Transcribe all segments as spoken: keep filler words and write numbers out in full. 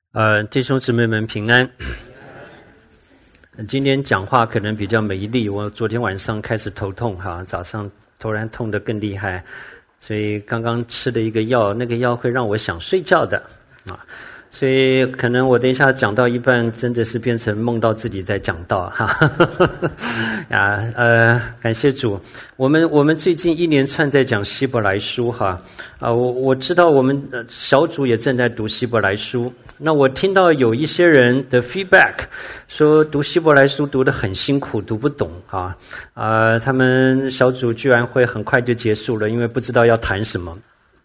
呃，弟兄姊妹们平安。今天讲话可能比较没力，我昨天晚上开始头痛哈，早上突然痛得更厉害，所以刚刚吃的一个药，那个药会让我想睡觉的啊，所以可能我等一下讲到一半，真的是变成梦到自己在讲道哈。啊，呃，感谢主，我们我们最近一连串在讲希伯来书哈，啊，我我知道我们小组也正在读希伯来书。那我听到有一些人的 feedback 说读希伯来书读得很辛苦，读不懂啊，呃，他们小组居然会很快就结束了，因为不知道要谈什么。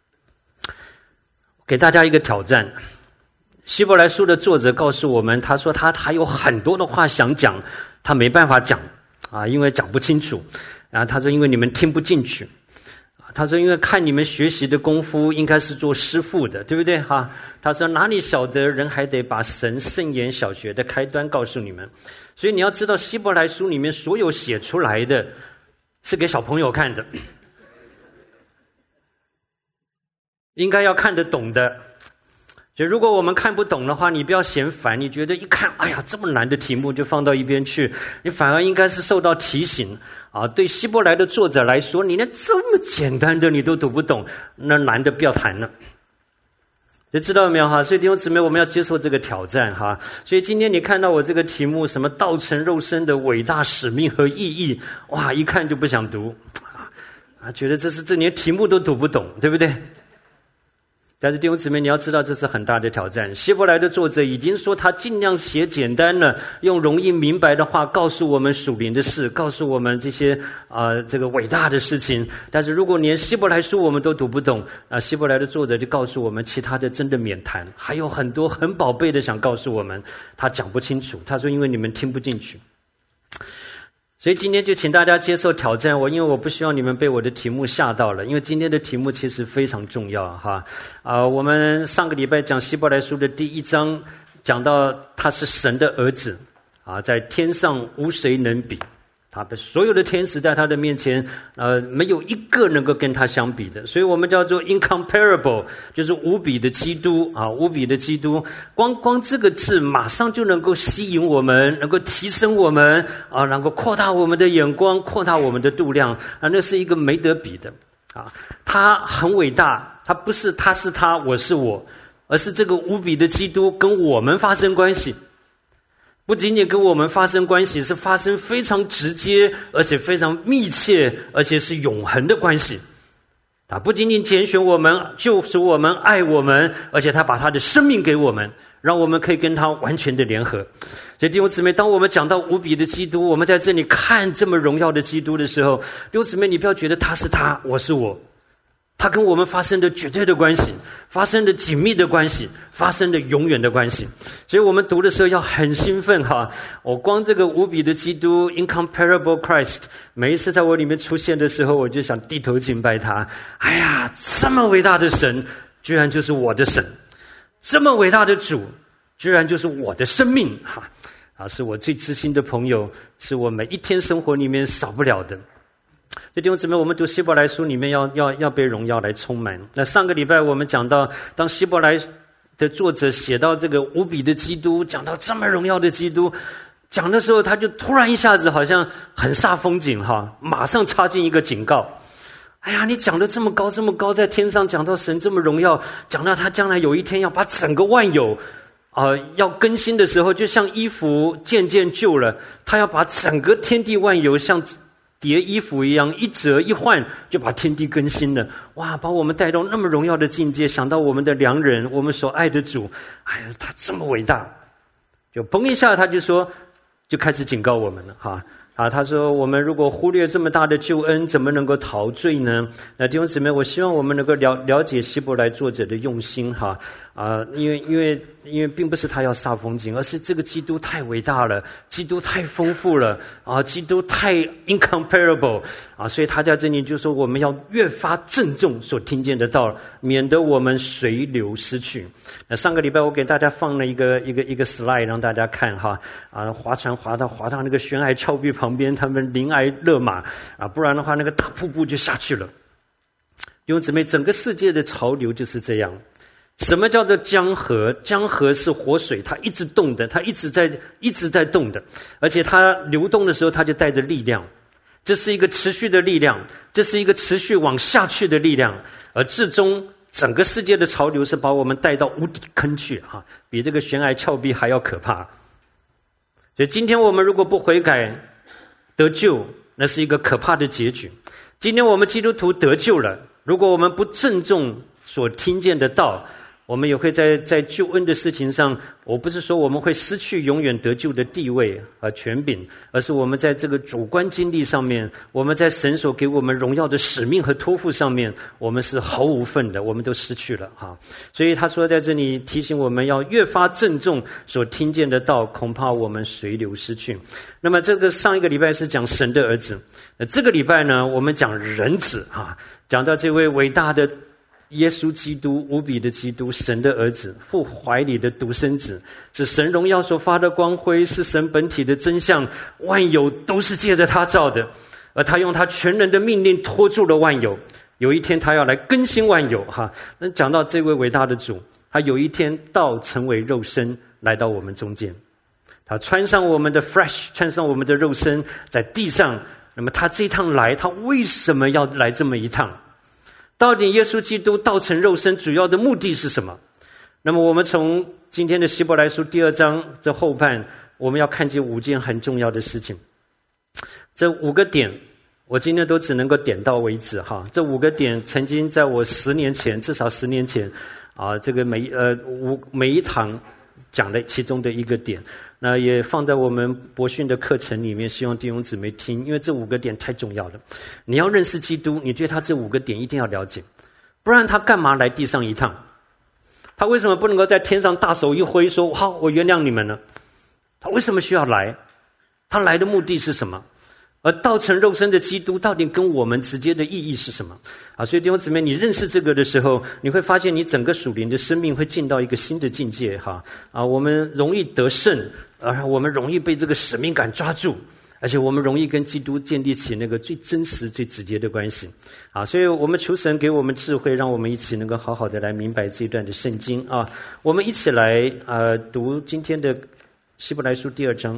给大家一个挑战，希伯来书的作者告诉我们，他说他他有很多的话想讲，他没办法讲啊，因为讲不清楚。然后他说因为你们听不进去。他说因为看你们学习的功夫应该是做师父的，对不对哈？他说哪里晓得人还得把神圣言小学的开端告诉你们。所以你要知道希伯来书里面所有写出来的是给小朋友看的，应该要看得懂的。所以如果我们看不懂的话，你不要嫌烦，你觉得一看哎呀这么难的题目就放到一边去，你反而应该是受到提醒啊。对希伯来的作者来说，你连这么简单的你都读不懂，那难的不要谈了。就知道没有哈？所以弟兄姊妹，我们要接受这个挑战哈。所以今天你看到我这个题目，什么道成肉身的伟大使命和意义，哇，一看就不想读啊，觉得这是这连题目都读不懂，对不对？但是弟兄姊妹，你要知道这是很大的挑战。希伯来的作者已经说他尽量写简单了，用容易明白的话告诉我们属灵的事，告诉我们这些啊、呃、这个伟大的事情。但是如果连希伯来书我们都读不懂，啊，希伯来的作者就告诉我们其他的真的免谈，还有很多很宝贝的想告诉我们，他讲不清楚。他说因为你们听不进去。所以今天就请大家接受挑战我，因为我不希望你们被我的题目吓到了，因为今天的题目其实非常重要哈。啊、呃，我们上个礼拜讲希伯来书的第一章，讲到他是神的儿子啊，在天上无谁能比，他的所有的天使在他的面前，呃，没有一个能够跟他相比的，所以我们叫做 incomparable， 就是无比的基督啊，无比的基督。光光这个字马上就能够吸引我们，能够提升我们啊，能够扩大我们的眼光，扩大我们的度量啊，那是一个没得比的啊。他很伟大，他不是他是他，我是我，而是这个无比的基督跟我们发生关系。不仅仅跟我们发生关系，是发生非常直接而且非常密切而且是永恒的关系。他不仅仅拣选我们，救赎我们，爱我们，而且他把他的生命给我们，让我们可以跟他完全的联合。所以弟兄姊妹，当我们讲到无比的基督，我们在这里看这么荣耀的基督的时候，弟兄姊妹，你不要觉得他是他，我是我，他跟我们发生的绝对的关系，发生的紧密的关系，发生的永远的关系。所以我们读的时候要很兴奋哈！我光这个无比的基督 incomparable Christ， 每一次在我里面出现的时候，我就想低头敬拜他。哎呀，这么伟大的神，居然就是我的神；这么伟大的主，居然就是我的生命哈！啊，是我最知心的朋友，是我每一天生活里面少不了的。所以弟兄姊妹，我们读希伯来书里面要要要被荣耀来充满。那上个礼拜我们讲到，当希伯来的作者写到这个无比的基督，讲到这么荣耀的基督，讲的时候他就突然一下子好像很煞风景哈，马上插进一个警告。哎呀，你讲的这么高这么高，在天上讲到神这么荣耀，讲到他将来有一天要把整个万有呃，要更新的时候，就像衣服渐渐旧了，他要把整个天地万有像叠衣服一样，一折一换就把天地更新了。哇，把我们带到那么荣耀的境界，想到我们的良人，我们所爱的主，哎呀，他这么伟大，就嘣一下他就说，就开始警告我们了哈。啊，他说我们如果忽略这么大的救恩，怎么能够陶醉呢？那弟兄姊妹，我希望我们能够了了解希伯来作者的用心哈。啊，因为因为因为并不是他要煞风景，而是这个基督太伟大了，基督太丰富了啊，基督太 incomparable 啊，所以他在这里就说我们要越发郑重所听见的道，免得我们随流失去。那上个礼拜我给大家放了一个一个一个 slide 让大家看哈，啊，划船划到划到那个悬崖峭壁旁边，他们临崖勒马啊，不然的话那个大瀑布就下去了。弟兄姊妹，整个世界的潮流就是这样。 什么叫做江河？江河是活水，它一直动的，它一直在一直在动的，而且它流动的时候，它就带着力量。这是一个持续的力量，这是一个持续往下去的力量，而至终整个世界的潮流是把我们带到无底坑去啊，比这个悬崖峭壁还要可怕。所以今天我们如果不悔改得救，那是一个可怕的结局。今天我们基督徒得救了，如果我们不郑重所听见的道，我们也会在在救恩的事情上，我不是说我们会失去永远得救的地位和权柄，而是我们在这个主观经历上面，我们在神所给我们荣耀的使命和托付上面，我们是毫无份的，我们都失去了哈。所以他说在这里提醒我们要越发郑重所听见的道，恐怕我们随流失去。那么这个上一个礼拜是讲神的儿子，那这个礼拜呢，我们讲人子啊，讲到这位伟大的耶稣基督，无比的基督，神的儿子，父怀里的独生子，是神荣耀所发的光辉，是神本体的真相，万有都是借着他造的，而他用他全能的命令托住了万有。有一天他要来更新万有哈。那讲到这位伟大的主，他有一天道成为肉身来到我们中间，他穿上我们的 flesh， 穿上我们的肉身在地上。那么他这一趟来，他为什么要来这么一趟？到底耶稣基督道成肉身主要的目的是什么？那么我们从今天的希伯来书第二章这后半，我们要看见五件很重要的事情。这五个点我今天都只能够点到为止哈。这五个点曾经在我十年前，至少十年前啊，这个每呃五每一堂讲了其中的一个点，那也放在我们博训的课程里面，希望弟兄姊妹听，因为这五个点太重要了。你要认识基督，你对他这五个点一定要了解，不然他干嘛来地上一趟？他为什么不能够在天上大手一挥说好，我原谅你们呢？他为什么需要来？他来的目的是什么？而道成肉身的基督到底跟我们直接的意义是什么啊？所以弟兄姊妹，你认识这个的时候，你会发现你整个属灵的生命会进到一个新的境界哈啊！我们容易得胜，而我们容易被这个使命感抓住，而且我们容易跟基督建立起那个最真实、最直接的关系啊！所以我们求神给我们智慧，让我们一起能够好好的来明白这一段的圣经啊！我们一起来呃读今天的希伯来书第二章。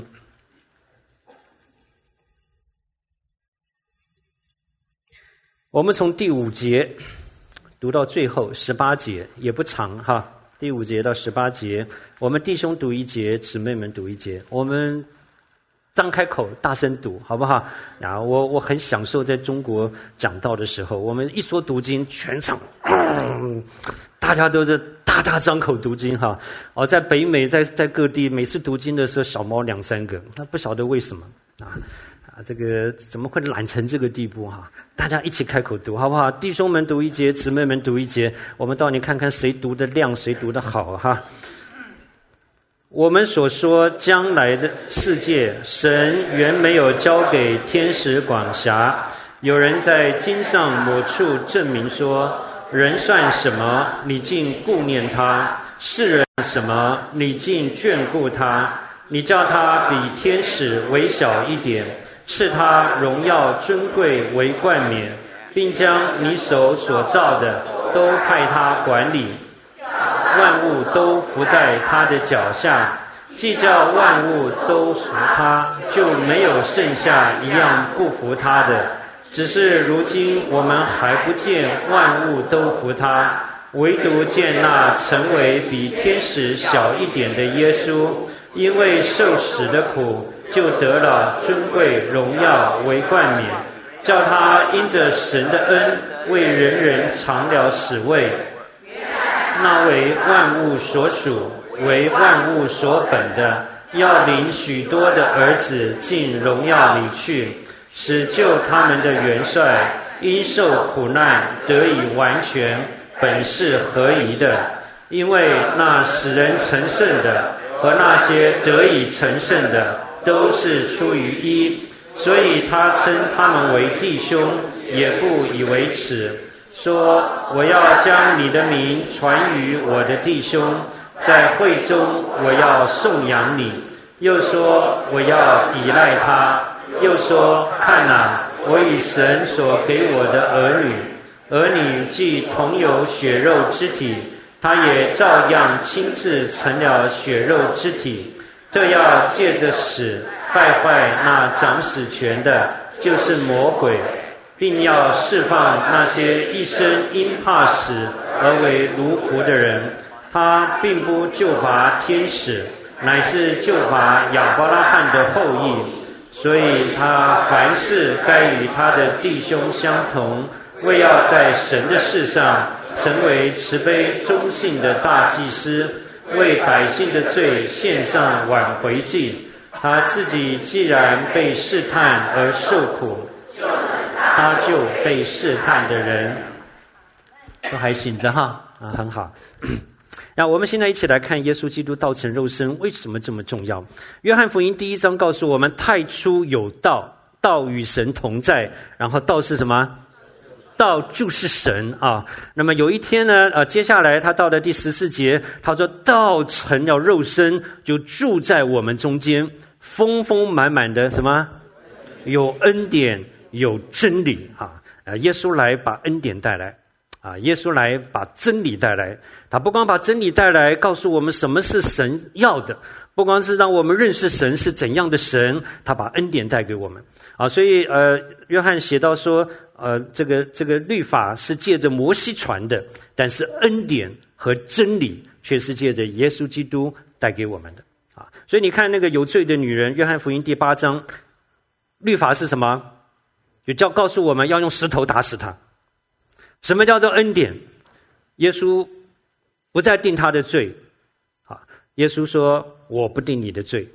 我们从第五节读到最后十八节，也不长哈。第五节到十八节，我们弟兄读一节，姊妹们读一节。我们张开口大声读，好不好？啊，我我很享受在中国讲道的时候，我们一说读经，全场、嗯、大家都是大大张口读经哈。哦，在北美，在在各地，每次读经的时候，小猫两三个，那不晓得为什么啊。啊，这个怎么会懒成这个地步哈？大家一起开口读，好不好？弟兄们读一节，姊妹们读一节，我们到底看看谁读得亮，谁读得好哈。我们所说将来的世界，神原没有交给天使管辖。有人在经上某处证明说：人算什么，你竟顾念他；世人什么，你竟眷顾他？你叫他比天使微小一点，赐他荣耀尊贵为冠冕，并将你手所造的都派他管理，万物都伏在他的脚下。既叫万物都服他，就没有剩下一样不服他的。只是如今我们还不见万物都服他，唯独见那成为比天使小一点的耶稣，因为受死的苦，就得了尊贵荣耀为冠冕，叫他因着神的恩，为人人尝了死味。那为万物所属，为万物所本的，要领许多的儿子进荣耀里去，使救他们的元帅因受苦难得以完全，本是合宜的。因为那使人成圣的和那些得以成圣的，都是出于一，所以他称他们为弟兄，也不以为耻，说我要将你的名传于我的弟兄，在会中我要颂扬你。又说我要依赖他，又说看哪，我以神所给我的儿女，儿女既同有血肉之体， 他也照样亲自成了血肉之体，这要借着死败坏那掌死权的，就是魔鬼，并要释放那些一生因怕死而为奴仆的人。他并不救拔天使，乃是救拔亚伯拉罕的后裔，所以他凡事该与他的弟兄相同，为要在神的事上成为慈悲忠信的大祭司，为百姓的罪献上挽回祭。他自己既然被试探而受苦，他就被试探的人都还醒着哈啊，很好。那我们现在一起来看耶稣基督道成肉身为什么这么重要。约翰福音第一章告诉我们，太初有道，道与神同在，然后道是什么？道就是神啊。那么有一天呢，呃，接下来他到了第十四节，他说道成了肉身，就住在我们中间，丰丰满满的什么？有恩典，有真理啊。呃，耶稣来把恩典带来。啊，耶稣来把真理带来，他不光把真理带来，告诉我们什么是神要的，不光是让我们认识神是怎样的神，他把恩典带给我们。啊，所以呃，约翰写到说，呃，这个这个律法是借着摩西传的，但是恩典和真理却是借着耶稣基督带给我们的。啊，所以你看那个有罪的女人，约翰福音第八章，律法是什么？就叫告诉我们要用石头打死他。什么叫做恩典？耶稣不再定他的罪，啊，耶稣说我不定你的罪。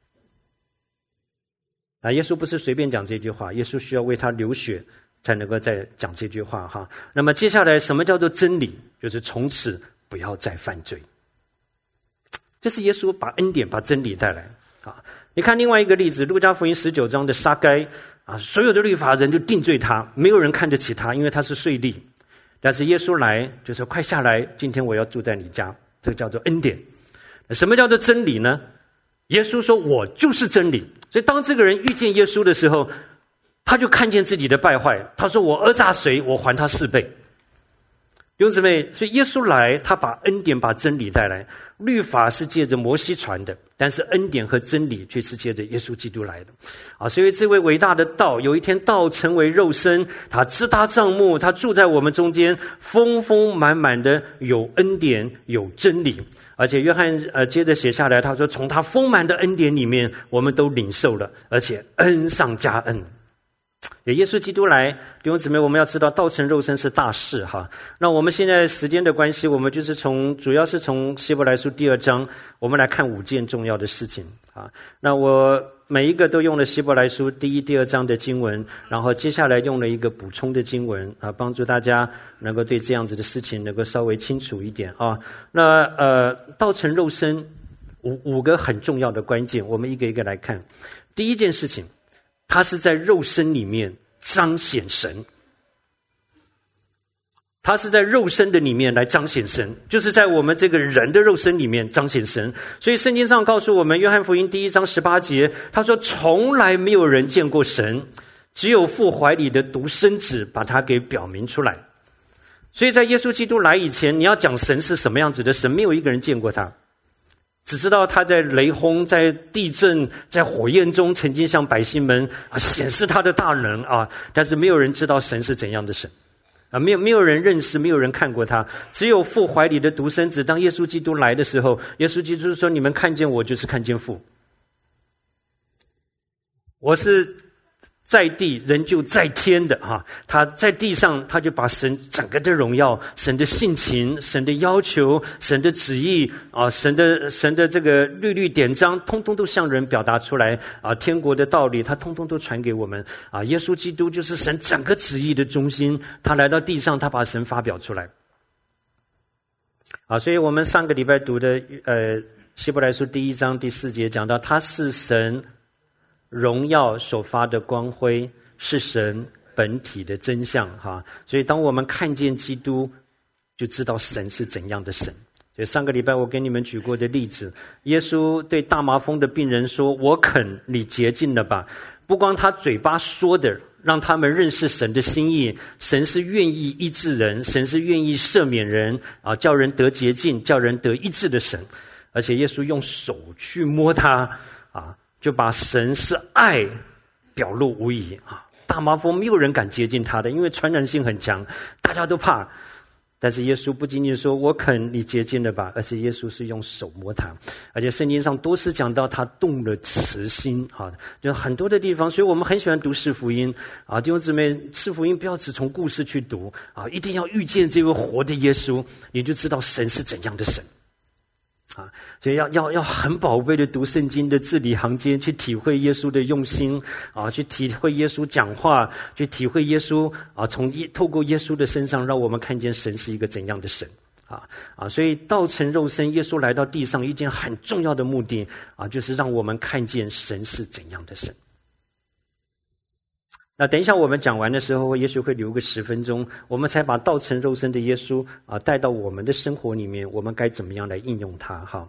啊，耶稣不是随便讲这句话，耶稣需要为他流血才能够再讲这句话哈。那么接下来什么叫做真理？就是从此不要再犯罪。这是耶稣把恩典把真理带来啊。你看另外一个例子，路加福音十九章的撒该啊，所有的律法人就定罪他，没有人看得起他，因为他是税吏。但是耶稣来就说快下来，今天我要住在你家，这个叫做恩典。什么叫做真理呢？耶稣说我就是真理。所以当这个人遇见耶稣的时候，他就看见自己的败坏，他说我讹诈谁，我还他四倍。弟兄姊妹，所以耶稣来，他把恩典把真理带来。律法是借着摩西传的，但是恩典和真理却是借着耶稣基督来的啊！所以这位伟大的道，有一天道成为肉身，他支搭帐幕，他住在我们中间，丰丰满满的有恩典有真理。而且约翰呃接着写下来，他说从他丰满的恩典里面，我们都领受了，而且恩上加恩。有耶稣基督来，弟兄姊妹，我们要知道道成肉身是大事哈。那我们现在时间的关系，我们就是从主要是从希伯来书第二章，我们来看五件重要的事情啊。那我每一个都用了希伯来书第一、第二章的经文，然后接下来用了一个补充的经文啊，帮助大家能够对这样子的事情能够稍微清楚一点啊。那呃，道成肉身五五个很重要的关键，我们一个一个来看。第一件事情，他是在肉身里面彰显神，他是在肉身的里面来彰显神，就是在我们这个人的肉身里面彰显神。所以圣经上告诉我们，约翰福音第一章十八节，他说从来没有人见过神，只有父怀里的独生子把他给表明出来。所以在耶稣基督来以前，你要讲神是什么样子的神，没有一个人见过他，只知道他在雷轰、在地震、在火焰中曾经向百姓们啊显示他的大能啊，但是没有人知道神是怎样的神啊，没有没有人认识，没有人看过他，只有父怀里的独生子。当耶稣基督来的时候，耶稣基督说：“你们看见我，就是看见父。我是在地人就在天的哈，他在地上，他就把神整个的荣耀、神的性情、神的要求、神的旨意啊、神的神的这个律律典章，通通都向人表达出来啊。天国的道理，他通通都传给我们啊。耶稣基督就是神整个旨意的中心，他来到地上，他把神发表出来啊。所以我们上个礼拜读的呃希伯来书第一章第四节讲到，他是神荣耀所发的光辉，是神本体的真相哈。所以当我们看见基督，就知道神是怎样的神。所以上个礼拜我给你们举过的例子，耶稣对大麻风的病人说：“我肯，你洁净了吧。”不光他嘴巴说的， 让他们认识神的心意。神是愿意医治人，神是愿意赦免人啊，叫人得洁净，叫人得医治的神。而且耶稣用手去摸他啊，就把神是爱表露无遗啊。大麻风没有人敢接近他的，因为传染性很强，大家都怕。但是耶稣不仅仅说我肯你洁净了吧，而且耶稣是用手摸他，而且圣经上多次讲到他动了慈心啊，就很多的地方。所以我们很喜欢读四福音啊，弟兄姊妹，四福音不要只从故事去读啊，一定要遇见这位活的耶稣，你就知道神是怎样的神啊。所以要要要很宝贝的读圣经的字里行间，去体会耶稣的用心啊，去体会耶稣讲话，去体会耶稣啊，从透过耶稣的身上，让我们看见神是一个怎样的神啊啊！所以道成肉身，耶稣来到地上，一件很重要的目的啊，就是让我们看见神是怎样的神。那等一下我们讲完的时候，也许会留个十分钟，我们才把道成肉身的耶稣啊带到我们的生活里面，我们该怎么样来应用它？哈。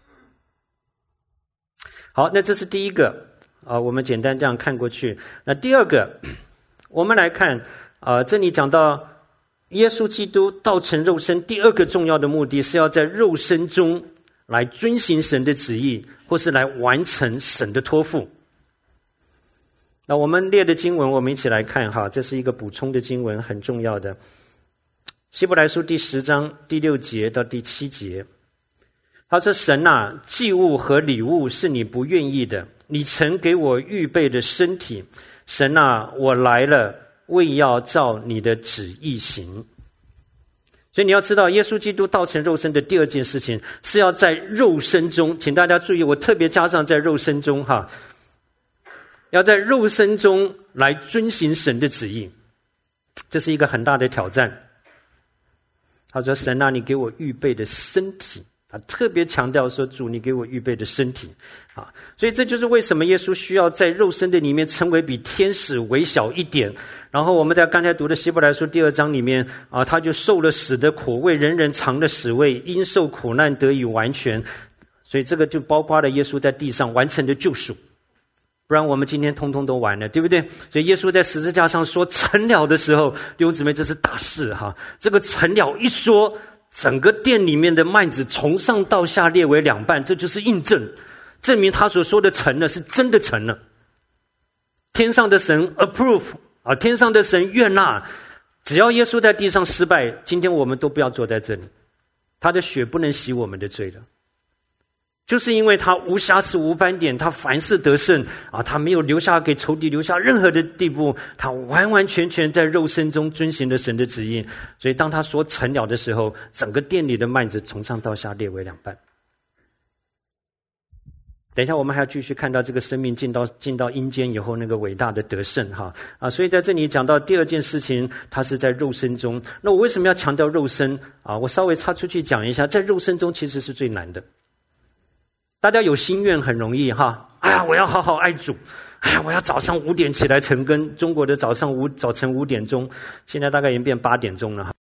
好，那这是第一个啊，我们简单这样看过去。那第二个，我们来看啊，这里讲到耶稣基督道成肉身，第二个重要的目的是要在肉身中来遵行神的旨意，或是来完成神的托付。那我们列的经文，我们一起来看哈，这是一个补充的经文，很重要的。希伯来书第十章第六节到第七节。他说：神啊，祭物和礼物是你不愿意的，你曾给我预备的身体。神啊，我来了，为要照你的旨意行。所以你要知道，耶稣基督道成肉身的第二件事情，是要在肉身中，请大家注意，我特别加上在肉身中哈，要在肉身中来遵行神的旨意，这是一个很大的挑战。他说：神啊，你给我预备的身体。他特别强调说，主你给我预备的身体啊，所以这就是为什么耶稣需要在肉身的里面成为比天使微小一点。然后我们在刚才读的希伯来书第二章里面啊，他就受了死的苦，为人人尝了死味，因受苦难得以完全。所以这个就包括了耶稣在地上完成的救赎，不然我们今天通通都完了，对不对？所以耶稣在十字架上说成了的时候，弟兄姊妹，这是大事哈。这个成了一说，整个殿里面的幔子从上到下裂为两半，这就是印证，证明他所说的成了是真的成了。天上的神 approve 啊，天上的神悦纳。只要耶稣在地上失败，今天我们都不要坐在这里，他的血不能洗我们的罪了。就是因为他无瑕疵无斑点，他凡事得胜啊，他没有留下给仇敌留下任何的地步，他完完全全在肉身中遵行了神的旨意。所以当他说成了的时候，整个殿里的幔子从上到下裂为两半。等一下我们还要继续看到这个生命进到进到阴间以后那个伟大的得胜哈啊，所以在这里讲到第二件事情，它是在肉身中。那我为什么要强调肉身啊？我稍微插出去讲一下，在肉身中其实是最难的。大家有心愿很容易哈，哎呀，我要好好爱主，哎呀，我要早上五点起来晨更。中国的早上五早晨五点钟，现在大概已经变八点钟了哈。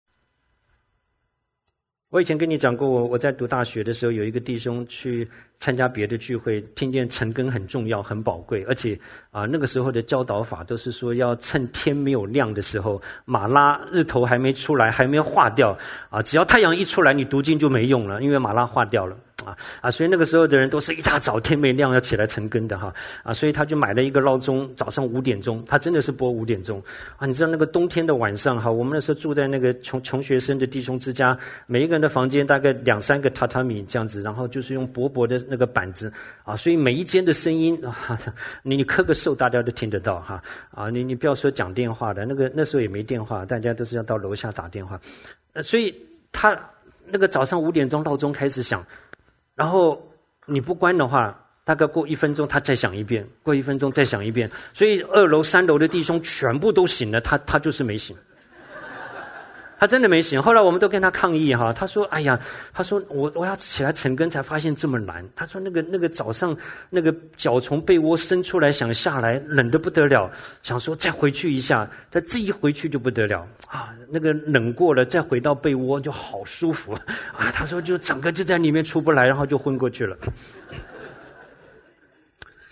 我以前跟你讲过，我我在读大学的时候，有一个弟兄去参加别的聚会，听见晨更很重要、很宝贵，而且啊，那个时候的教导法都是说要趁天没有亮的时候，马拉日头还没出来，还没有化掉啊，只要太阳一出来，你读经就没用了，因为马拉化掉了。啊啊！所以那个时候的人都是一大早天没亮要起来晨更的哈啊！所以他就买了一个闹钟，早上五点钟，他真的是播五点钟啊！你知道那个冬天的晚上哈，我们那时候住在那个穷穷学生的弟兄之家，每一个人的房间大概两三个榻榻米这样子，然后就是用薄薄的那个板子啊，所以每一间的声音啊，你你咳个嗽大家都听得到哈啊！你你不要说讲电话的，那个那时候也没电话，大家都是要到楼下打电话，呃，所以他那个早上五点钟闹钟开始响。然后你不关的话，大概过一分钟他再响一遍，过一分钟再响一遍，所以二楼三楼的弟兄全部都醒了，他他就是没醒，他真的没醒。后来我们都跟他抗议哈，他说：“哎呀，他说我我要起来晨更才发现这么难。”他说：“那个那个早上那个脚从被窝伸出来想下来，冷得不得了，想说再回去一下，他这一回去就不得了啊，那个冷过了，再回到被窝就好舒服啊。”他说就整个就在里面出不来，然后就昏过去了。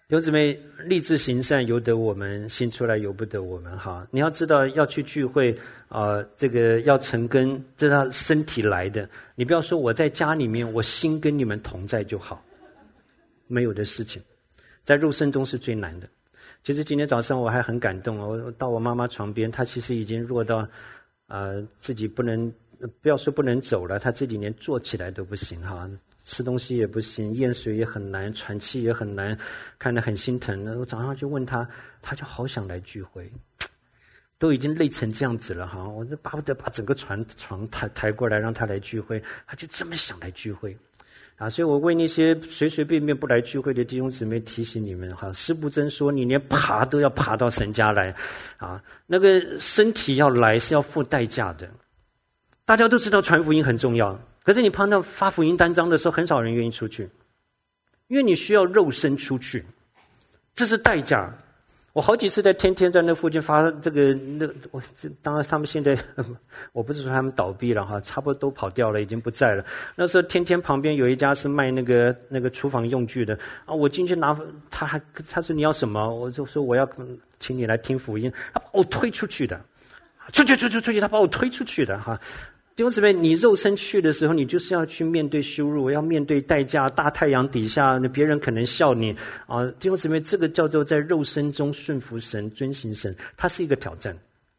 弟兄姊妹，立志行善由得我们，行出来由不得我们。哈，你要知道要去聚会啊、呃，这个要成根，这是身体来的。你不要说我在家里面，我心跟你们同在就好，没有的事情，在肉身中是最难的。其实今天早上我还很感动，我到我妈妈床边，她其实已经弱到呃自己不能，不要说不能走了，她自己连坐起来都不行哈。吃东西也不行，咽水也很难，喘气也很难，看得很心疼。我早上就问他，他就好想来聚会，都已经累成这样子了哈，我就巴不得把整个床床抬抬过来让他来聚会，他就这么想来聚会啊！所以我为那些随随便便不来聚会的弟兄姊妹提醒你们哈，施布真说你连爬都要爬到神家来啊，那个身体要来是要付代价的。大家都知道传福音很重要。可是你碰到发福音单张的时候，很少人愿意出去，因为你需要肉身出去，这是代价。我好几次在天天在那附近发这个那，我当然他们现在我不是说他们倒闭了哈，差不多都跑掉了，已经不在了。那时候天天旁边有一家是卖那个那个厨房用具的啊，我进去拿，他还他说你要什么，我就说我要请你来听福音，他把我推出去的，出去出去出去，他把我推出去的哈。弟兄姊妹，你肉身去的时候，你就是要去面对羞辱，要面对代价。大太阳底下，别人可能笑你啊！弟兄姊妹，这个叫做在肉身中顺服神、遵行神，它是一个挑战。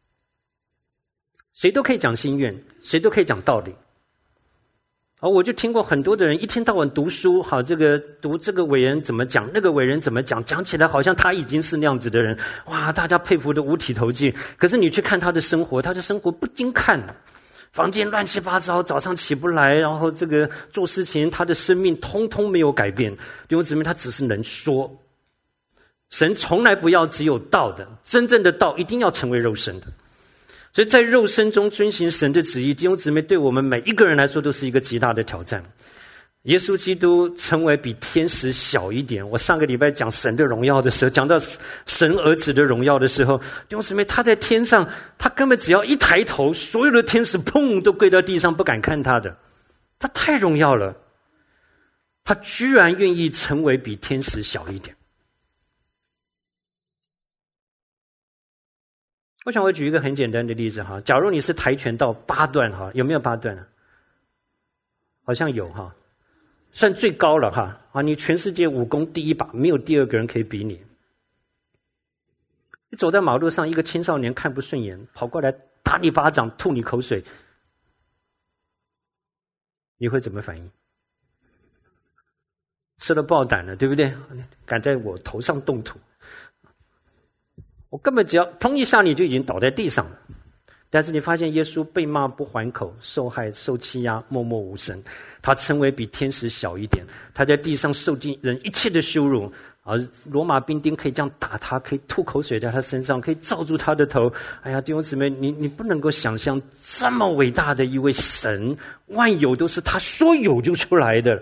谁都可以讲心愿，谁都可以讲道理。而我就听过很多的人一天到晚读书，好，这个读这个伟人怎么讲，那个伟人怎么讲，讲起来好像他已经是那样子的人，哇，大家佩服的五体投地。可是你去看他的生活，他的生活不经看。房间乱七八糟，早上起不来，然后这个做事情，他的生命通通没有改变。弟兄姊妹，他只是能说。神从来不要只有道的，真正的道一定要成为肉身的。所以在肉身中遵行神的旨意，弟兄姊妹，对我们每一个人来说都是一个极大的挑战。耶稣基督成为比天使小一点。我上个礼拜讲神的荣耀的时候，讲到神儿子的荣耀的时候，弟兄姊妹，他在天上，他根本只要一抬头，所有的天使砰都跪到地上，不敢看他的，他太荣耀了。他居然愿意成为比天使小一点。我想我举一个很简单的例子哈，假如你是跆拳道八段哈，有没有八段啊？好像有哈。算最高了哈啊！你全世界武功第一把，没有第二个人可以比你。你走在马路上，一个青少年看不顺眼，跑过来打你巴掌，吐你口水，你会怎么反应？吃了爆胆了，对不对？敢在我头上动土，我根本只要砰一下，你就已经倒在地上了。但是你发现耶稣被骂不还口，受害受欺压，默默无声。他成为比天使小一点，他在地上受尽人一切的羞辱，而罗马兵丁可以这样打他，可以吐口水在他身上，可以罩住他的头。哎呀，弟兄姊妹，你你不能够想象这么伟大的一位神，万有都是他说有就出来的，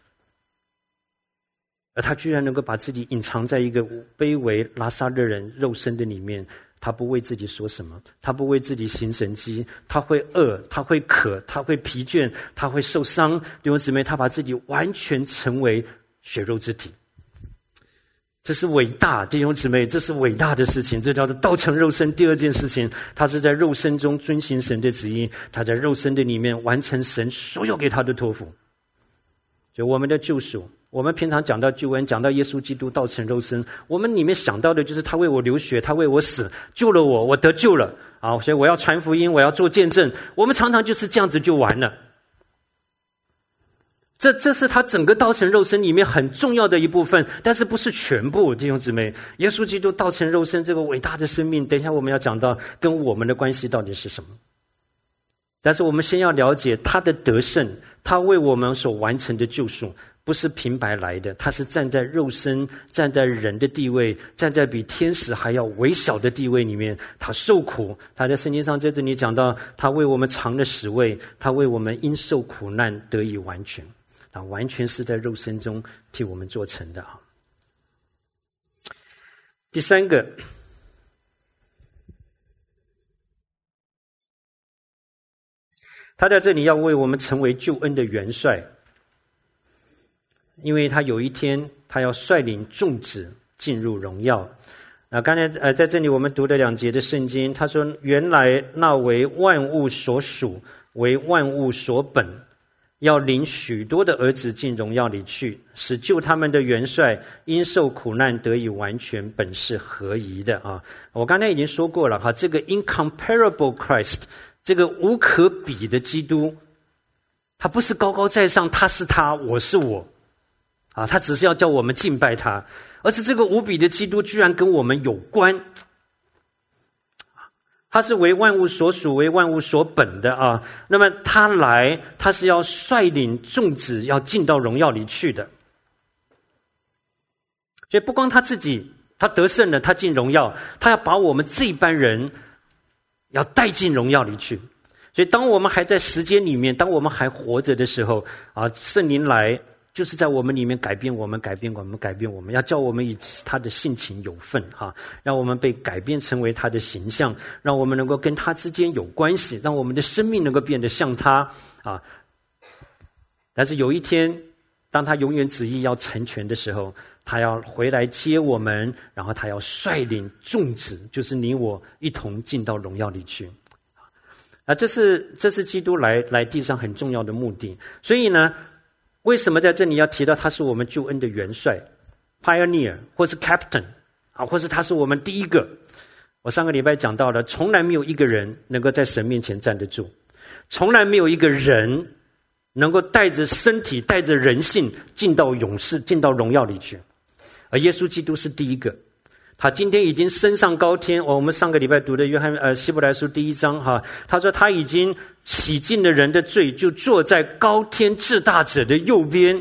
而他居然能够把自己隐藏在一个卑微拉撒勒人肉身的里面。他不为自己说什么，他不为自己行神迹，他会饿，他会渴，他会疲倦，他会受伤。弟兄姊妹，他把自己完全成为血肉之体，这是伟大，弟兄姊妹，这是伟大的事情，这叫做道成肉身。第二件事情，他是在肉身中遵行神的旨意，他在肉身的里面完成神所有给他的托付，就我们的救赎。我们平常讲到救恩，讲到耶稣基督道成肉身，我们里面想到的就是他为我流血，他为我死，救了我，我得救了啊！所以我要传福音，我要做见证。我们常常就是这样子就完了。这这是他整个道成肉身里面很重要的一部分，但是不是全部。弟兄姊妹，耶稣基督道成肉身这个伟大的生命，等一下我们要讲到跟我们的关系到底是什么。但是我们先要了解他的得胜，他为我们所完成的救赎不是平白来的，他是站在肉身，站在人的地位，站在比天使还要微小的地位里面，他受苦。他在圣经上在这里讲到，他为我们尝了十味，他为我们因受苦难得以完全，他完全是在肉身中替我们做成的啊。第三个，他在这里要为我们成为救恩的元帅，因为他有一天他要率领众子进入荣耀。那刚才呃在这里我们读了两节的圣经，他说原来那为万物所属，为万物所本，要领许多的儿子进荣耀里去，使救他们的元帅因受苦难得以完全，本是合宜的啊。我刚才已经说过了哈，这个 incomparable Christ， 这个无可比的基督，他不是高高在上，他是他，我是我啊，他只是要叫我们敬拜他，而是这个无比的基督居然跟我们有关。他是为万物所属，为万物所本的啊。那么他来，他是要率领众子要进到荣耀里去的。所以不光他自己，他得胜了，他进荣耀，他要把我们这一班人要带进荣耀里去。所以当我们还在时间里面，当我们还活着的时候啊，圣灵来就是在我们里面改变我们，改变我们，改变我们，要叫我们与他的性情有份哈，让我们被改变成为他的形象，让我们能够跟他之间有关系，让我们的生命能够变得像他啊。但是有一天，当他永远旨意要成全的时候，他要回来接我们，然后他要率领众子，就是你我一同进到荣耀里去。啊，这是这是基督来来地上很重要的目的。所以呢，为什么在这里要提到他是我们救恩的元帅 pioneer 或是 captain 啊，或是他是我们第一个？我上个礼拜讲到了，从来没有一个人能够在神面前站得住，从来没有一个人能够带着身体带着人性进到勇士进到荣耀里去，而耶稣基督是第一个。他今天已经升上高天、哦、我们上个礼拜读的约翰呃希伯来书第一章哈，他说他已经洗净了人的罪，就坐在高天至大者的右边。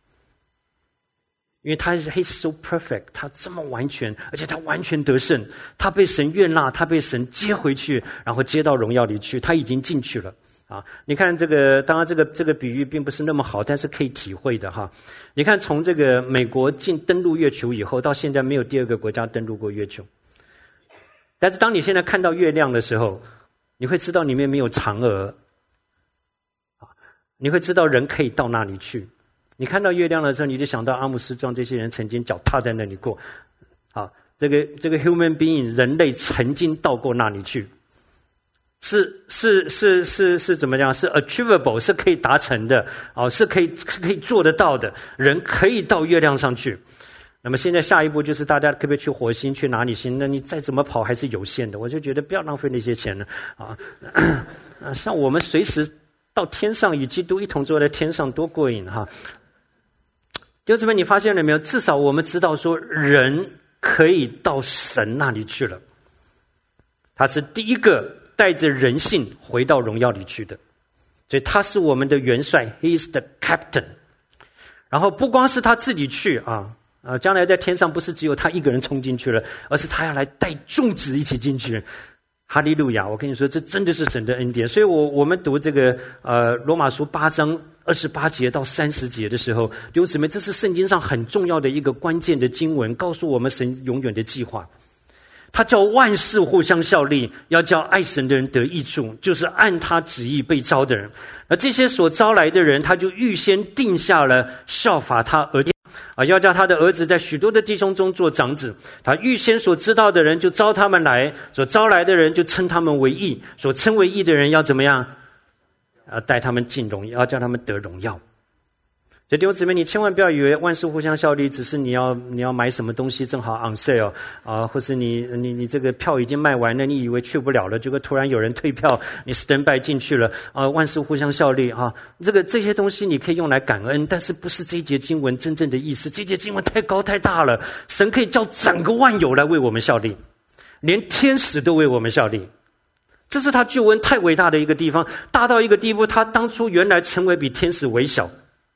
因为他是 He's so perfect， 他这么完全，而且他完全得胜，他被神悦纳，他被神接回去，然后接到荣耀里去，他已经进去了啊！你看这个，当然这个这个比喻并不是那么好，但是可以体会的哈。你看，从这个美国进登陆月球以后，到现在没有第二个国家登陆过月球。但是当你现在看到月亮的时候，你会知道里面没有嫦娥，啊，你会知道人可以到那里去。你看到月亮的时候，你就想到阿姆斯壮这些人曾经脚踏在那里过，啊，这个这个 human being 人类曾经到过那里去。是是是是是怎么样？是 achievable， 是可以达成的，哦，是可以是可以做得到的。人可以到月亮上去。那么现在下一步就是大家可不可以去火星，去哪里行？那你再怎么跑还是有限的。我就觉得不要浪费那些钱了啊！像我们随时到天上与基督一同坐在天上，多过瘾哈！弟兄姊妹，你发现了没有？至少我们知道说，人可以到神那里去了。他是第一个带着人性回到荣耀里去的，所以他是我们的元帅 ，He is the captain。然后不光是他自己去啊，啊，将来在天上不是只有他一个人冲进去了，而是他要来带众子一起进去。哈利路亚！我跟你说，这真的是神的恩典。所以我我们读这个呃罗马书八章二十八节到三十节的时候，弟兄姊妹，这是圣经上很重要的一个关键的经文，告诉我们神永远的计划。他叫万事互相效力，要叫爱神的人得益处，就是按他旨意被招的人。而这些所招来的人，他就预先定下了效法他儿子啊，要叫他的儿子在许多的弟兄中做长子。他预先所知道的人就招他们来，所招来的人就称他们为义，所称为义的人要怎么样？要带他们进荣耀，要叫他们得荣耀。所以弟兄姊妹，你千万不要以为万事互相效力，只是你要你要买什么东西正好 on sale 啊，或是你你你这个票已经卖完了，你以为去不了了，结果突然有人退票，你 stand by 进去了啊，万事互相效力啊，这个这些东西你可以用来感恩，但是不是这一节经文真正的意思？这一节经文太高太大了，神可以叫整个万有来为我们效力，连天使都为我们效力。这是他救恩太伟大的一个地方，大到一个地步，他当初原来成为比天使微小。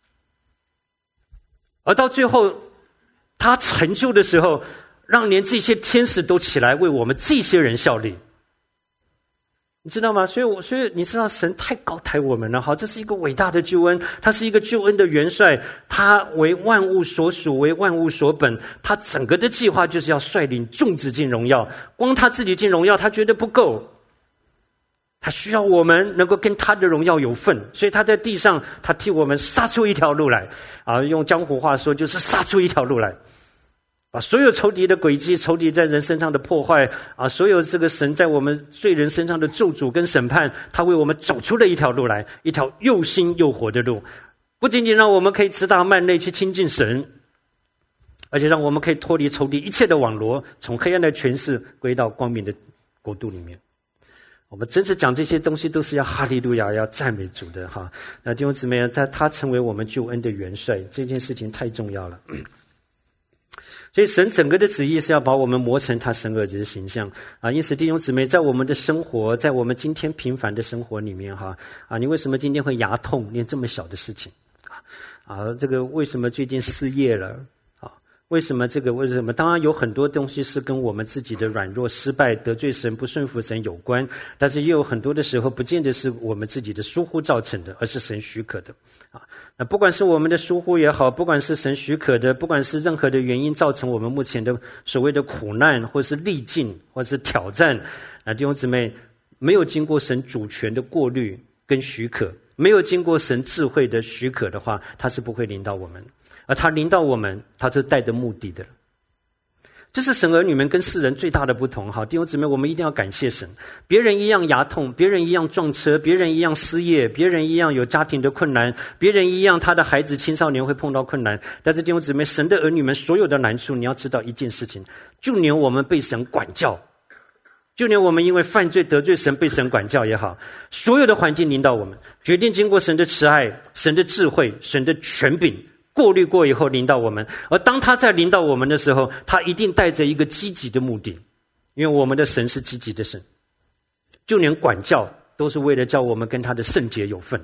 而到最后他成就的时候，让连这些天使都起来为我们这些人效力，你知道吗？所以我所以你知道神太高抬我们了。好，这是一个伟大的救恩，他是一个救恩的元帅，他为万物所属，为万物所本，他整个的计划就是要率领众子进荣耀。光他自己进荣耀他觉得不够，他需要我们能够跟他的荣耀有份，所以他在地上他替我们杀出一条路来啊，用江湖话说就是杀出一条路来把所有仇敌的诡计、仇敌在人身上的破坏啊，所有这个神在我们罪人身上的咒诅跟审判，他为我们走出了一条路来，一条又新又活的路，不仅仅让我们可以直达幔内去亲近神，而且让我们可以脱离仇敌一切的网罗，从黑暗的权势归到光明的国度里面。我们真是讲这些东西都是要哈利路亚，要赞美主的哈。那弟兄姊妹，在他成为我们救恩的元帅，这件事情太重要了。所以神整个的旨意是要把我们磨成他神儿子的形象啊！因此弟兄姊妹，在我们的生活，在我们今天平凡的生活里面哈啊，你为什么今天会牙痛？连这么小的事情啊啊，这个为什么最近失业了？为什么这个？为什么？当然有很多东西是跟我们自己的软弱、失败、得罪神、不顺服神有关，但是也有很多的时候，不见得是我们自己的疏忽造成的，而是神许可的。啊，那不管是我们的疏忽也好，不管是神许可的，不管是任何的原因造成我们目前的所谓的苦难，或是逆境，或是挑战，啊，弟兄姊妹，没有经过神主权的过滤跟许可，没有经过神智慧的许可的话，他是不会临到我们。而他临到我们，他是带着目的的。这是神儿女们跟世人最大的不同。好，弟兄姊妹，我们一定要感谢神。别人一样牙痛，别人一样撞车，别人一样失业，别人一样有家庭的困难，别人一样他的孩子青少年会碰到困难。但是弟兄姊妹，神的儿女们所有的难处，你要知道一件事情，就连我们被神管教，就连我们因为犯罪得罪神被神管教也好，所有的环境临到我们，决定经过神的慈爱、神的智慧、神的权柄过滤过以后临到我们。而当他在临到我们的时候，他一定带着一个积极的目的，因为我们的神是积极的神，就连管教都是为了叫我们跟他的圣洁有份。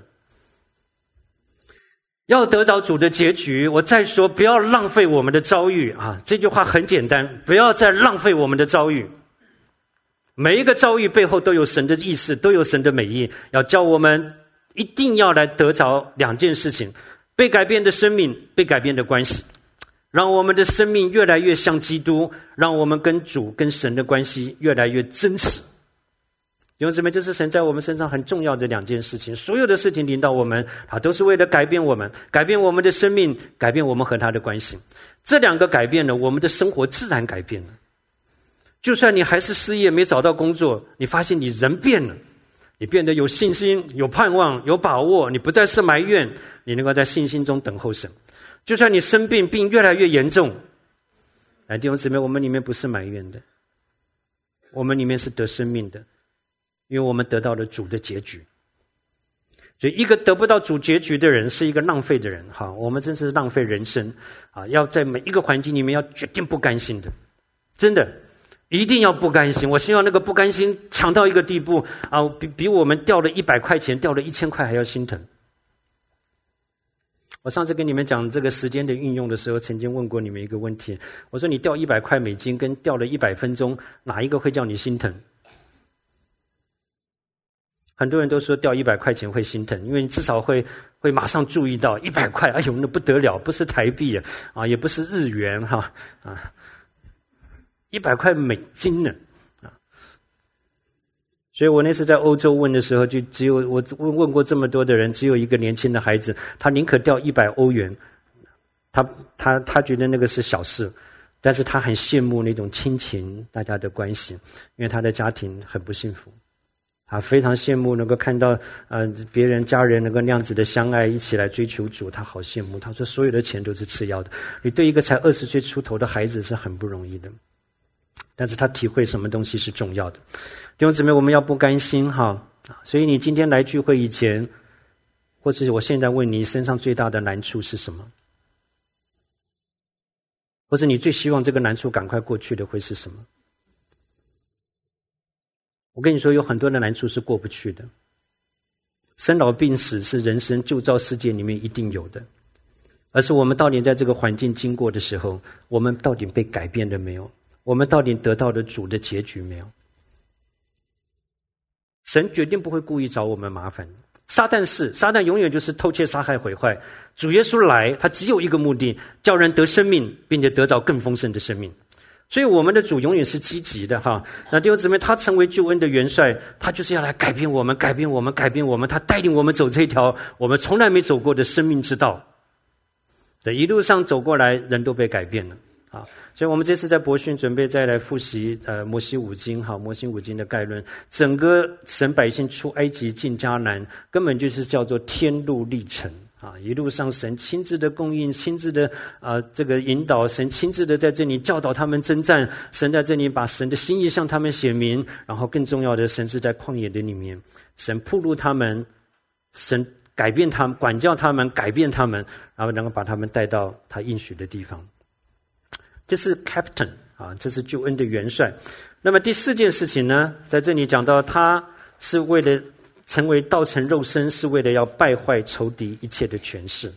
要得着主的结局，我再说，不要浪费我们的遭遇啊！这句话很简单，不要再浪费我们的遭遇。每一个遭遇背后都有神的意思，都有神的美意，要叫我们一定要来得着两件事情：被改变的生命，被改变的关系，让我们的生命越来越像基督，让我们跟主跟神的关系越来越真实。弟兄姊妹，这是神在我们身上很重要的两件事情。所有的事情临到我们，它都是为了改变我们，改变我们的生命，改变我们和他的关系。这两个改变了，我们的生活自然改变了。就算你还是失业，没找到工作，你发现你人变了，你变得有信心、有盼望、有把握，你不再是埋怨，你能够在信心中等候神。就算你生病，病越来越严重，来，弟兄姊妹，我们里面不是埋怨的，我们里面是得生命的，因为我们得到了主的结局。所以一个得不到主结局的人是一个浪费的人哈，我们真是浪费人生啊！要在每一个环境里面要决定不甘心的，真的一定要不甘心。我希望那个不甘心强到一个地步啊，比比我们掉了一百块钱掉了一千块还要心疼。我上次跟你们讲这个时间的运用的时候，曾经问过你们一个问题，我说你掉一百块美金跟掉了一百分钟，哪一个会叫你心疼？很多人都说掉一百块钱会心疼，因为你至少会会马上注意到一百块，哎呦那不得了，不是台币啊，啊也不是日元哈啊，一百块美金呢啊！所以我那次在欧洲问的时候，就只有我问问过这么多的人，只有一个年轻的孩子，他宁可掉一百欧元，他他他觉得那个是小事，但是他很羡慕那种亲情大家的关系，因为他的家庭很不幸福。他非常羡慕能够看到呃别人家人能够那样子的相爱，一起来追求主，他好羡慕。他说所有的钱都是次要的，你对一个才二十岁出头的孩子是很不容易的，但是他体会什么东西是重要的。弟兄姊妹，我们要不甘心哈，所以你今天来聚会以前，或是我现在问你，身上最大的难处是什么？或是你最希望这个难处赶快过去的会是什么？我跟你说，有很多的难处是过不去的。生老病死是人生旧造世界里面一定有的，而是我们到底在这个环境经过的时候，我们到底被改变了没有？我们到底得到了主的结局没有？神决定不会故意找我们麻烦。撒旦是，撒旦永远就是偷窃、杀害、毁坏。主耶稣来，他只有一个目的，叫人得生命，并且得到更丰盛的生命。所以我们的主永远是积极的哈。那弟兄姊妹，他成为救恩的元帅，他就是要来改变我们，改变我们，改变我们。他带领我们走这条我们从来没走过的生命之道。这一路上走过来，人都被改变了啊，所以我们这次在博训准备再来复习呃摩西五经哈，摩西五经的概论，整个神百姓出埃及进迦南，根本就是叫做天路历程啊，一路上神亲自的供应，亲自的啊、呃、这个引导，神亲自的在这里教导他们征战，神在这里把神的心意向他们显明，然后更重要的，神是在旷野的里面，神暴露他们，神改变他们，管教他们，改变他们，然后能够把他们带到他应许的地方。这是 Captain 啊，这是救恩的元帅。那么第四件事情呢，在这里讲到，他是为了成为道成肉身，是为了要败坏仇敌一切的权势。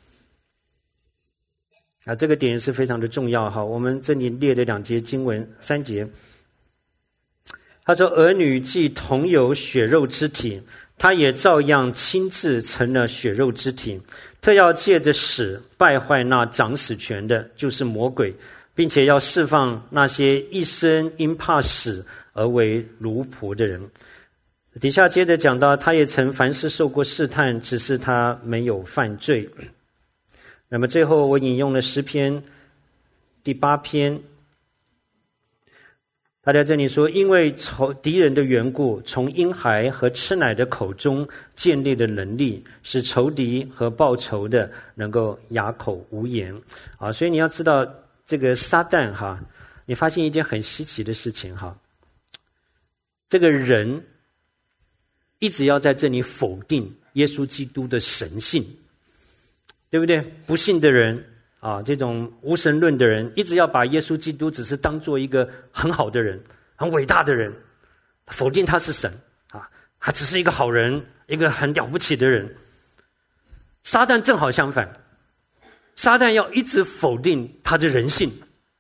啊，这个点也是非常的重要哈。我们这里列的两节经文，三节，他说：“儿女既同有血肉之体，他也照样亲自成了血肉之体，特要借着死败坏那掌死权的，就是魔鬼。”并且要释放那些一生因怕死而为奴仆的人。底下接着讲到，他也曾凡事受过试探，只是他没有犯罪。那么最后我引用了诗篇第八篇，他在这里说，因为仇敌人的缘故，从婴孩和吃奶的口中建立的能力，使仇敌和报仇的能够哑口无言啊！所以你要知道，这个撒旦哈，你发现一件很稀奇的事情哈，这个人一直要在这里否定耶稣基督的神性，对不对？不信的人啊，这种无神论的人，一直要把耶稣基督只是当做一个很好的人，很伟大的人，否定他是神啊，他只是一个好人，一个很了不起的人。撒旦正好相反，撒旦要一直否定他的人性，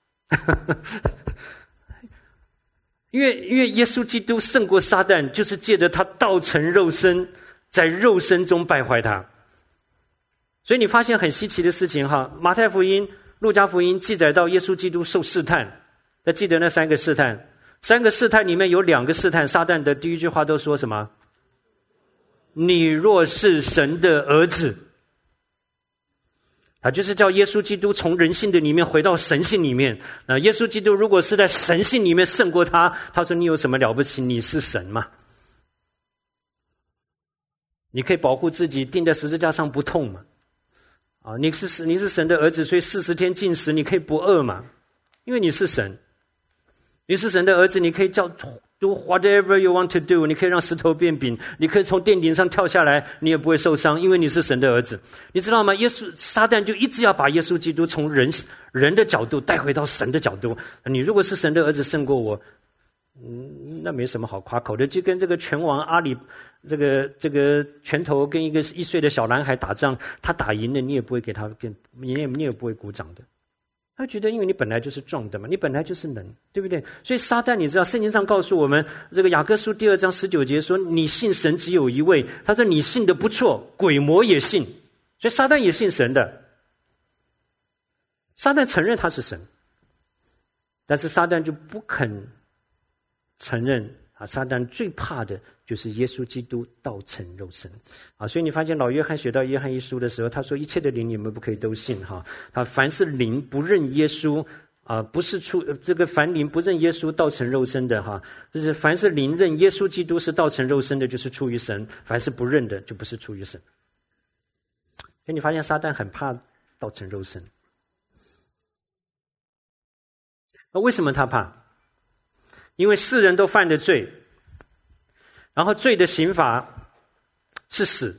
因为因为耶稣基督胜过撒旦，就是借着他道成肉身，在肉身中败坏他。所以你发现很稀奇的事情哈，马太福音、路加福音记载到耶稣基督受试探，还记得那三个试探？三个试探里面有两个试探，撒旦的第一句话都说什么？你若是神的儿子。啊，就是叫耶稣基督从人性的里面回到神性里面。那耶稣基督如果是在神性里面胜过他，他说你有什么了不起？你是神嘛？你可以保护自己，钉在十字架上不痛嘛？啊，你是你是神的儿子，所以四十天禁食，你可以不饿嘛？因为你是神，你是神的儿子，你可以叫do whatever you want to do， 你可以让石头变饼，你可以从殿顶上跳下来，你也不会受伤，因为你是神的儿子。你知道吗？耶稣撒旦就一直要把耶稣基督从人人的角度带回到神的角度。你如果是神的儿子胜过我，嗯，那没什么好夸口的，就跟这个拳王阿里，这个这个拳头跟一个一岁的小男孩打仗，他打赢了，你也不会给他，你也你也不会鼓掌的。他觉得因为你本来就是壮的嘛，你本来就是能，对不对？所以撒旦你知道圣经上告诉我们，这个雅各书第二章十九节说，你信神只有一位，他说你信的不错，鬼魔也信，所以撒旦也信神的。撒旦承认他是神，但是撒旦就不肯承认啊，撒旦最怕的就是耶稣基督道成肉身啊，所以你发现老约翰写到约翰一书的时候，他说一切的灵你们不可以都信哈，他凡是灵不认耶稣啊，不是出这个凡灵不认耶稣道成肉身的哈，就是凡是灵认耶稣基督是道成肉身的，就是出于神；凡是不认的，就不是出于神。所以你发现撒旦很怕道成肉身，那为什么他怕？因为世人都犯了罪，然后罪的刑罚是死。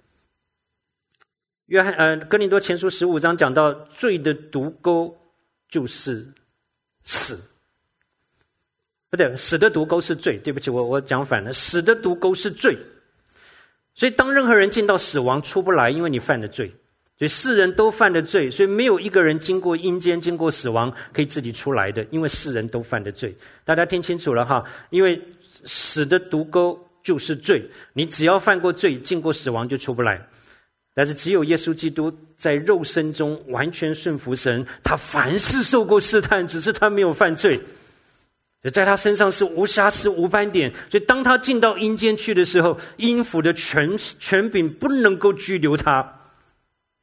约翰呃，哥林多前书十五章讲到，罪的毒钩就是死，不对，死的毒钩是罪。对不起，我我讲反了，死的毒钩是罪。所以当任何人进到死亡出不来，因为你犯了罪。所以世人都犯了罪，所以没有一个人经过阴间经过死亡可以自己出来的，因为世人都犯了罪。大家听清楚了哈，因为死的毒钩就是罪，你只要犯过罪经过死亡就出不来。但是只有耶稣基督在肉身中完全顺服神，他凡事受过试探，只是他没有犯罪，在他身上是无瑕疵无斑点。所以当他进到阴间去的时候，阴府的权权柄不能够拘留他，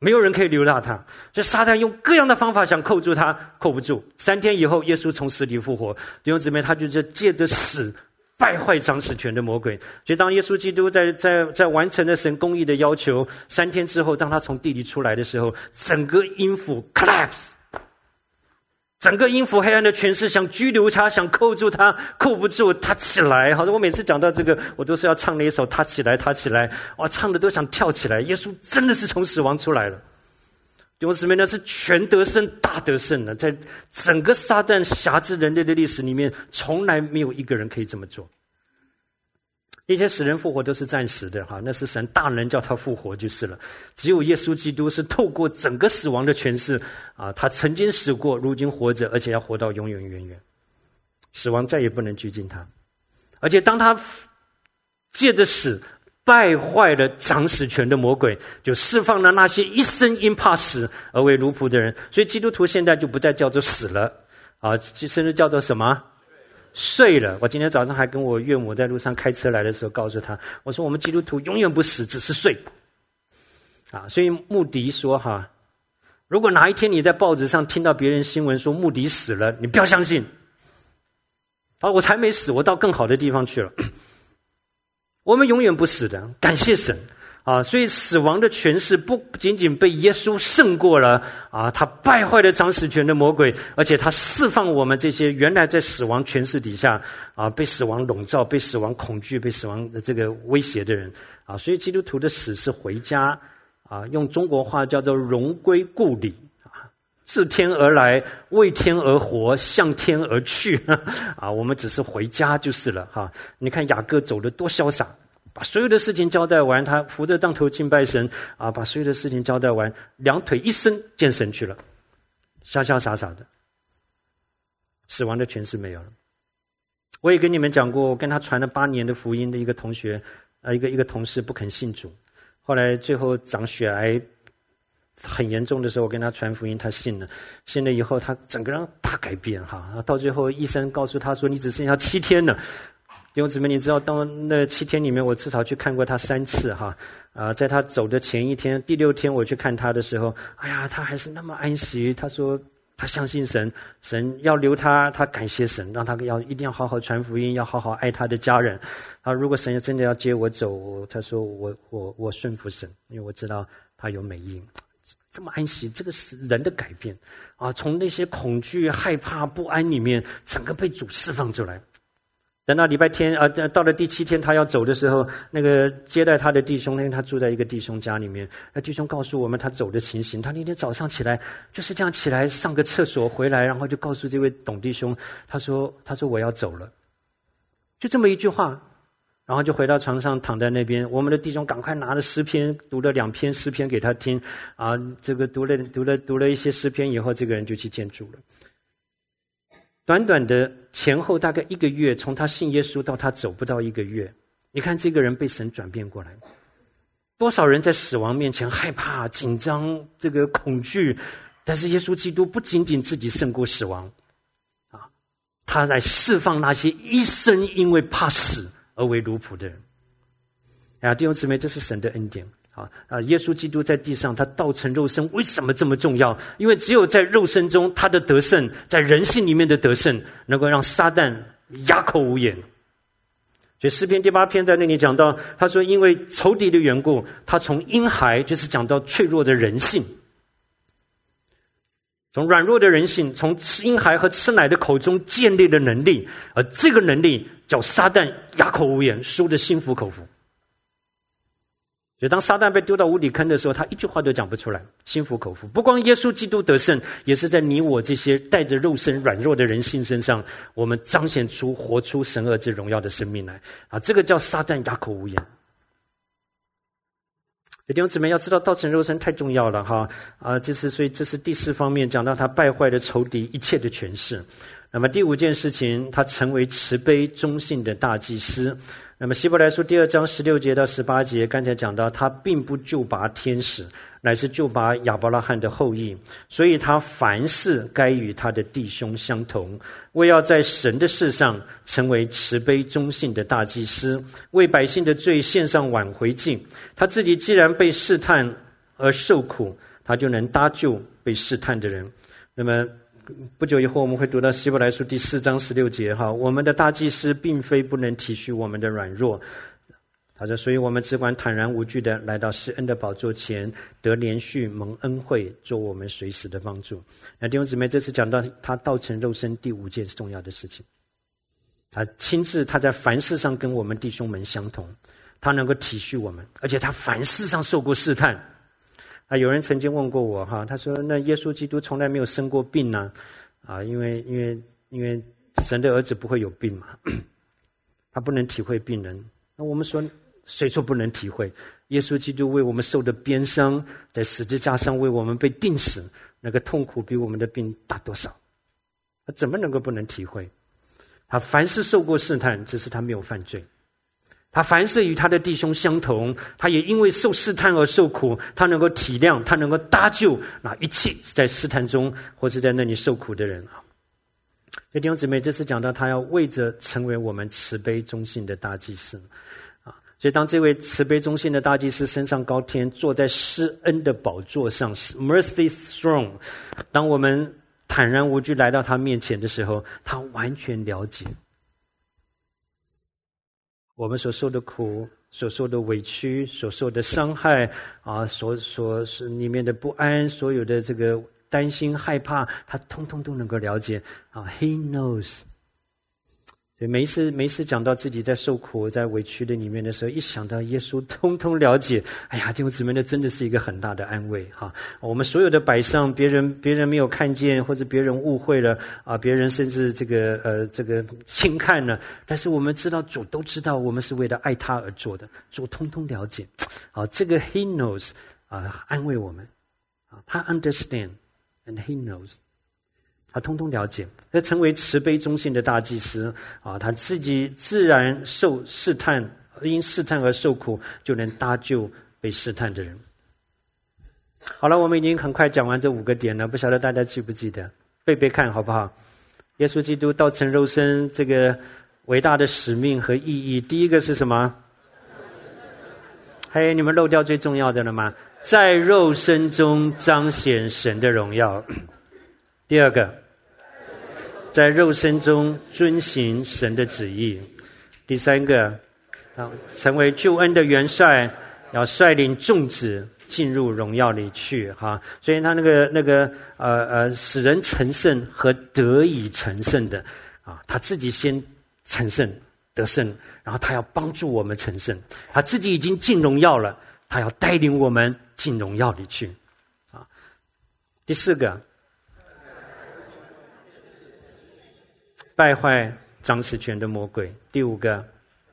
没有人可以留下他，所以撒旦用各样的方法想扣住他，扣不住。三天以后，耶稣从死里复活，弟兄姊妹，他就是借着死败坏掌死权的魔鬼。所以当耶稣基督在在在完成了神公义的要求，三天之后，当他从地里出来的时候，整个阴府 collapse， 整个阴府黑暗的权势想拘留他，想扣住他，扣不住，他起来。好像我每次讲到这个，我都是要唱那一首他起来他起来，哇，唱的都想跳起来。耶稣真的是从死亡出来了，弟兄姊妹，那是全得胜大得胜的，在整个撒旦辖制人类的历史里面，从来没有一个人可以这么做。一些死人复活都是暂时的，那是神大能叫他复活就是了。只有耶稣基督是透过整个死亡的权势，他曾经死过，如今活着，而且要活到永永远远，死亡再也不能拘禁他。而且当他借着死败坏了掌死权的魔鬼，就释放了那些一生因怕死而为奴仆的人。所以基督徒现在就不再叫做死了，啊，甚至叫做什么？睡了。我今天早上还跟我岳母在路上开车来的时候告诉他，我说我们基督徒永远不死，只是睡。啊，所以穆迪说哈，如果哪一天你在报纸上听到别人新闻说穆迪死了，你不要相信。啊，我才没死，我到更好的地方去了。我们永远不死的，感谢神啊！所以死亡的权势不仅仅被耶稣胜过了啊，他败坏了掌死权的魔鬼，而且他释放我们这些原来在死亡权势底下啊，被死亡笼罩、被死亡恐惧、被死亡的这个威胁的人啊。所以基督徒的死是回家啊，用中国话叫做荣归故里。自天而来，为天而活，向天而去啊！我们只是回家就是了哈。你看雅各走得多潇洒，把所有的事情交代完，他扶着当头敬拜神啊，把所有的事情交代完，两腿一伸见神去了，潇潇洒洒的，死亡的权势没有了。我也跟你们讲过，我跟他传了八年的福音的一个同学，呃，一个一个同事不肯信主，后来最后长血癌。很严重的时候，我跟他传福音，他信了。信了以后，他整个人大改变哈。到最后，医生告诉他说：“你只剩下七天了。”弟兄姊妹，你知道，当那七天里面，我至少去看过他三次哈。啊，在他走的前一天，第六天我去看他的时候，哎呀，他还是那么安息。他说他相信神，神要留他，他感谢神，让他要一定要好好传福音，要好好爱他的家人。啊，如果神真的要接我走，他说我我我顺服神，因为我知道他有美意。这么安息，这个是人的改变啊！从那些恐惧、害怕、不安里面，整个被主释放出来。等到礼拜天啊，到了第七天他要走的时候，那个接待他的弟兄，因为他住在一个弟兄家里面，那弟兄告诉我们他走的情形。他那天早上起来就是这样起来上个厕所回来，然后就告诉这位董弟兄，他说：“他说我要走了。”就这么一句话。然后就回到床上躺在那边，我们的弟兄赶快拿了诗篇，读了两篇诗篇给他听啊，这个读了读了读了一些诗篇以后，这个人就去见主了。短短的前后大概一个月，从他信耶稣到他走不到一个月，你看这个人被神转变过来。多少人在死亡面前害怕、紧张、这个恐惧，但是耶稣基督不仅仅自己胜过死亡啊，他来释放那些一生因为怕死而为奴仆的人啊，弟兄姊妹，这是神的恩典啊！啊，耶稣基督在地上，他道成肉身，为什么这么重要？因为只有在肉身中，他的得胜，在人性里面的得胜，能够让撒旦哑口无言。所以诗篇第八篇在那里讲到，他说，因为仇敌的缘故，他从婴孩，就是讲到脆弱的人性。从软弱的人性，从婴孩和吃奶的口中建立了能力，而这个能力叫撒旦哑口无言，输得心服口服。所以当撒旦被丢到无底坑的时候，他一句话都讲不出来，心服口服。不光耶稣基督得胜，也是在你我这些带着肉身软弱的人性身上，我们彰显出活出神儿子荣耀的生命来啊！这个叫撒旦哑口无言。弟兄姊妹，要知道道成肉身太重要了哈啊！这是所以这是第四方面，讲到他败坏了仇敌一切的权势。那么第五件事情，他成为慈悲忠信的大祭司。那么希伯来书第二章十六节到十八节，刚才讲到他并不救拔天使，乃是救拔亚伯拉罕的后裔，所以他凡事该与他的弟兄相同，为要在神的事上成为慈悲忠信的大祭司，为百姓的罪献上挽回祭。他自己既然被试探而受苦， 他就能搭救被试探的人。那么不久以后我们会读到希伯来书第四章十六节哈，我们的大祭司并非不能体恤我们的软弱，他说，所以我们只管坦然无惧的来到施恩的宝座前，得连续蒙恩惠，做我们随时的帮助。那弟兄姊妹，这次讲到他道成肉身第五件重要的事情，他亲自他在凡事上跟我们弟兄们相同，他能够体恤我们，而且他凡事上受过试探。啊，有人曾经问过我哈，他说那耶稣基督从来没有生过病呢？啊，因为因为因为神的儿子不会有病嘛，他不能体会病人。那我们说，谁说不能体会？耶稣基督为我们受的鞭伤，在十字架上为我们被钉死，那个痛苦比我们的病大多少？他怎么能够不能体会？他凡事受过试探，只是他没有犯罪。他凡事与他的弟兄相同，他也因为受试探而受苦，他能够体谅，他能够搭救那一切在试探中或是在那里受苦的人啊。所以弟兄姊妹，这次讲到他要为着成为我们慈悲忠信的大祭司啊，所以当这位慈悲忠信的大祭司升上高天，坐在施恩的宝座上 ，mercy throne， 当我们坦然无惧来到他面前的时候，他完全了解我们所受的苦、所受的委屈、所受的伤害啊，所所所里面的不安，所有的这个担心、害怕，他通通都能够了解啊。He knows。所以每一次每一次讲到自己在受苦、在委屈的里面的时候，一想到耶稣，通通了解。哎呀，弟兄姊妹，那真的是一个很大的安慰哈。我们所有的摆上，别人别人没有看见，或者别人误会了啊，别人甚至这个呃这个轻看了，但是我们知道主都知道，我们是为了爱他而做的，主通通了解。啊，这个 He knows 啊，安慰我们啊，他 understand and He knows。他通通了解，他成为慈悲忠信的大祭司啊，他自己自然受试探，因试探而受苦，就能搭救被试探的人。好了，我们已经很快讲完这五个点了，不晓得大家记不记得？背背看好不好？耶稣基督道成肉身这个伟大的使命和意义，第一个是什么？嘿，你们漏掉最重要的了吗？在肉身中彰显神的荣耀。第二个，在肉身中遵行神的旨意。第三个，成为救恩的元帅，要率领众子进入荣耀里去哈。所以他那个那个呃呃使人成圣和得以成圣的啊，他自己先成圣得胜，然后他要帮助我们成圣，他自己已经进荣耀了，他要带领我们进荣耀里去啊。第四个，败坏掌使权的魔鬼。第五个，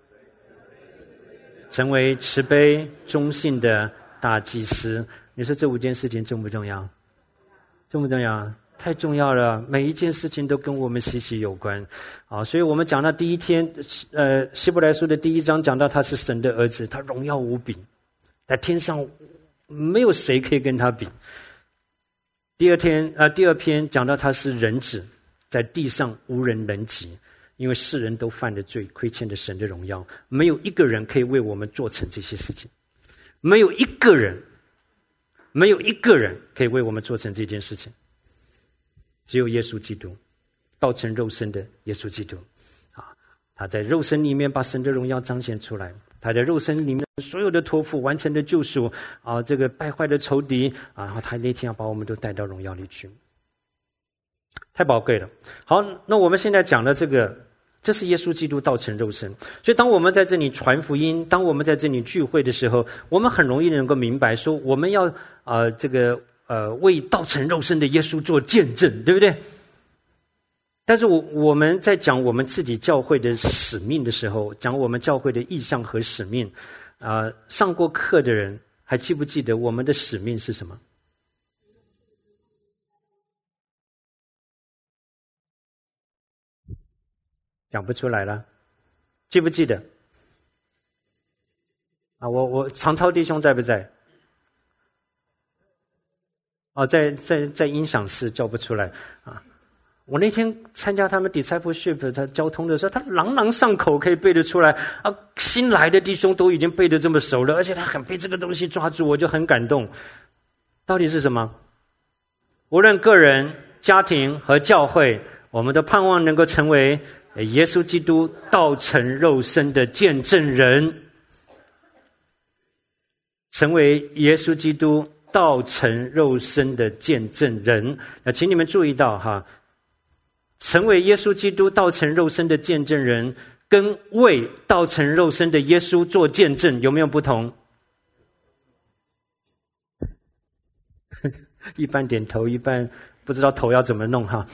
成为慈悲忠信的大祭司。你说这五件事情重不重要？重不重要？太重要了，每一件事情都跟我们息息有关啊！所以我们讲到第一天，呃，希伯来书的第一章讲到他是神的儿子，他荣耀无比，在天上没有谁可以跟他比。第二天，呃，第二篇讲到他是人子，在地上无人能及，因为世人都犯了罪，亏欠了神的荣耀，没有一个人可以为我们做成这些事情，没有一个人，没有一个人可以为我们做成这件事情。只有耶稣基督，道成肉身的耶稣基督啊，他在肉身里面把神的荣耀彰显出来，他在肉身里面所有的托付完成的救赎啊，这个败坏的仇敌啊，然后他那天要把我们都带到荣耀里去，太宝贵了。好，那我们现在讲的这个，这是耶稣基督道成肉身。所以当我们在这里传福音，当我们在这里聚会的时候，我们很容易能够明白说，我们要啊、呃、这个。呃，为道成肉身的耶稣做见证，对不对？但是我我们在讲我们自己教会的使命的时候，讲我们教会的意向和使命，啊、呃，上过课的人还记不记得我们的使命是什么？讲不出来了，记不记得？啊，我我常超弟兄在不在？哦，在在在音响室叫不出来啊！我那天参加他们 discipleship 他交通的时候，他朗朗上口，可以背得出来啊！新来的弟兄都已经背得这么熟了，而且他很被这个东西抓住，我就很感动。 到底是什么？无论个人、家庭和教会，我们都盼望能够成为耶稣基督道成肉身的见证人，成为耶稣基督道成肉身的见证人。那请你们注意到哈，成为耶稣基督道成肉身的见证人，跟为道成肉身的耶稣做见证有没有不同？一半点头，一半不知道头要怎么弄哈。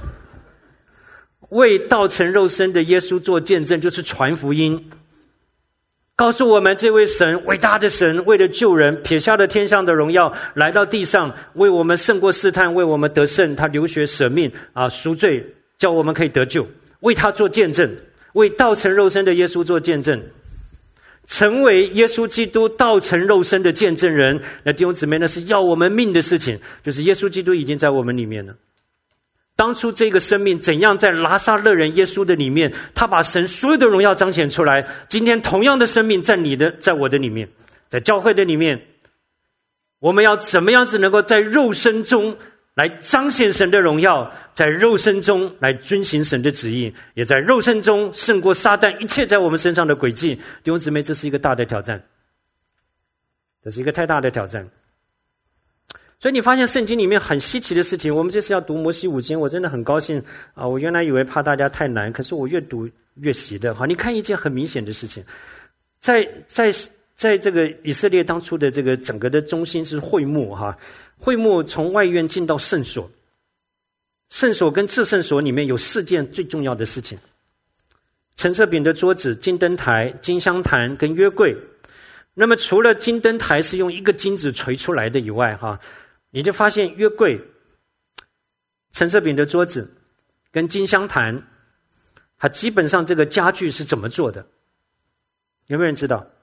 为道成肉身的耶稣做见证，就是传福音，告诉我们这位神，伟大的神，为了救人，撇下了天上的荣耀，来到地上，为我们胜过试探，为我们得胜，他流血舍命啊，赎罪，叫我们可以得救，为他做见证，为道成肉身的耶稣做见证，成为耶稣基督道成肉身的见证人。那弟兄姊妹，那是要我们命的事情，就是耶稣基督已经在我们里面了。当初这个生命怎样在拿撒勒人耶稣的里面，他把神所有的荣耀彰显出来。今天同样的生命在你的，在我的里面，在教会的里面，我们要怎么样子能够在肉身中来彰显神的荣耀，在肉身中来遵行神的旨意，也在肉身中胜过撒旦一切在我们身上的诡计。弟兄姊妹，这是一个大的挑战，这是一个太大的挑战。所以你发现圣经里面很稀奇的事情，我们这次要读摩西五经，我真的很高兴啊！我原来以为怕大家太难，可是我越读越喜的。好，你看一件很明显的事情，在在在这个以色列当初的这个整个的中心是会幕哈，会幕从外院进到圣所，圣所跟至圣所里面有四件最重要的事情：陈设饼的桌子、金灯台、金香坛跟约柜。那么除了金灯台是用一个金子锤出来的以外哈，你就发现约柜、陈设饼的桌子跟金香坛，它基本上这个家具是怎么做的？有没有人知道？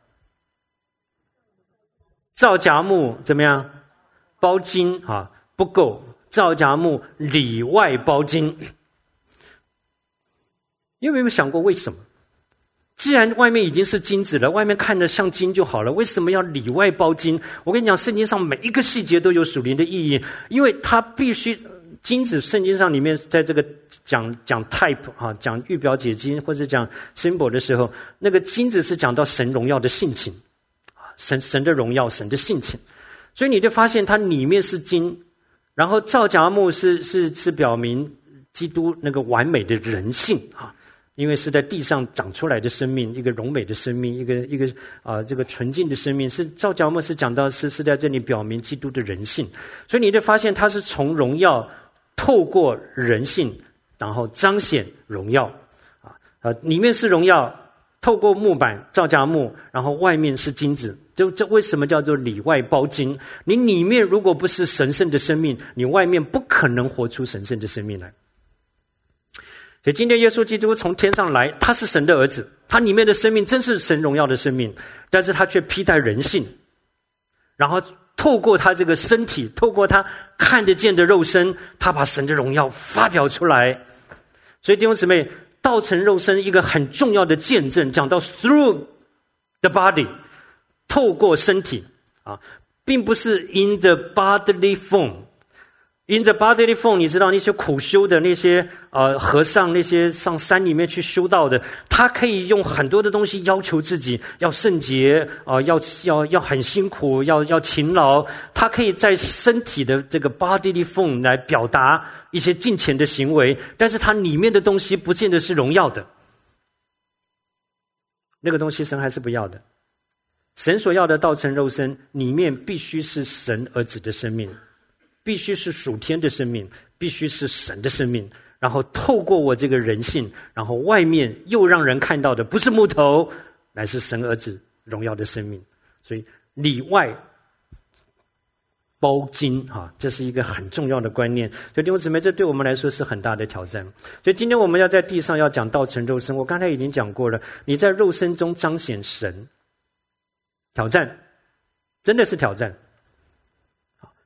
皂荚木怎么样？包金啊，不够，皂荚木里外包金。你有没有想过为什么？既然外面已经是金子了，外面看着像金就好了，为什么要里外包金？我跟你讲，圣经上每一个细节都有属灵的意义，因为它必须金子，圣经上里面在这个讲讲 type 啊，讲预表解经或者讲 symbol 的时候，那个金子是讲到神荣耀的性情，神神的荣耀，神的性情，所以你就发现它里面是金，然后皂荚木是是是表明基督那个完美的人性啊。因为是在地上长出来的生命，一个荣美的生命，一个一个啊、呃、这个纯净的生命，是皂荚木是讲到是是在这里表明基督的人性，所以你就发现它是从荣耀透过人性，然后彰显荣耀啊啊，里面是荣耀，透过木板皂荚木，然后外面是金子，就这为什么叫做里外包金？你里面如果不是神圣的生命，你外面不可能活出神圣的生命来。所以今天耶稣基督从天上来，他是神的儿子，他里面的生命真是神荣耀的生命，但是他却披戴人性，然后透过他这个身体，透过他看得见的肉身，他把神的荣耀发表出来。所以弟兄姊妹，道成肉身一个很重要的见证，讲到 through the body， 透过身体啊，并不是 in the bodily form。In the bodily form， 你知道那些苦修的那些呃和尚，那些上山里面去修道的，他可以用很多的东西要求自己要圣洁啊、呃，要要要很辛苦，要要勤劳。他可以在身体的这个 bodily form 来表达一些敬虔的行为，但是他里面的东西不见得是荣耀的。那个东西神还是不要的。神所要的道成肉身里面必须是神儿子的生命。必须是属天的生命，必须是神的生命，然后透过我这个人性，然后外面又让人看到的不是木头，乃是神儿子荣耀的生命。所以里外包金啊，这是一个很重要的观念。所以弟兄姊妹，这对我们来说是很大的挑战。所以今天我们要在地上要讲道成肉身，我刚才已经讲过了，你在肉身中彰显神，挑战，真的是挑战。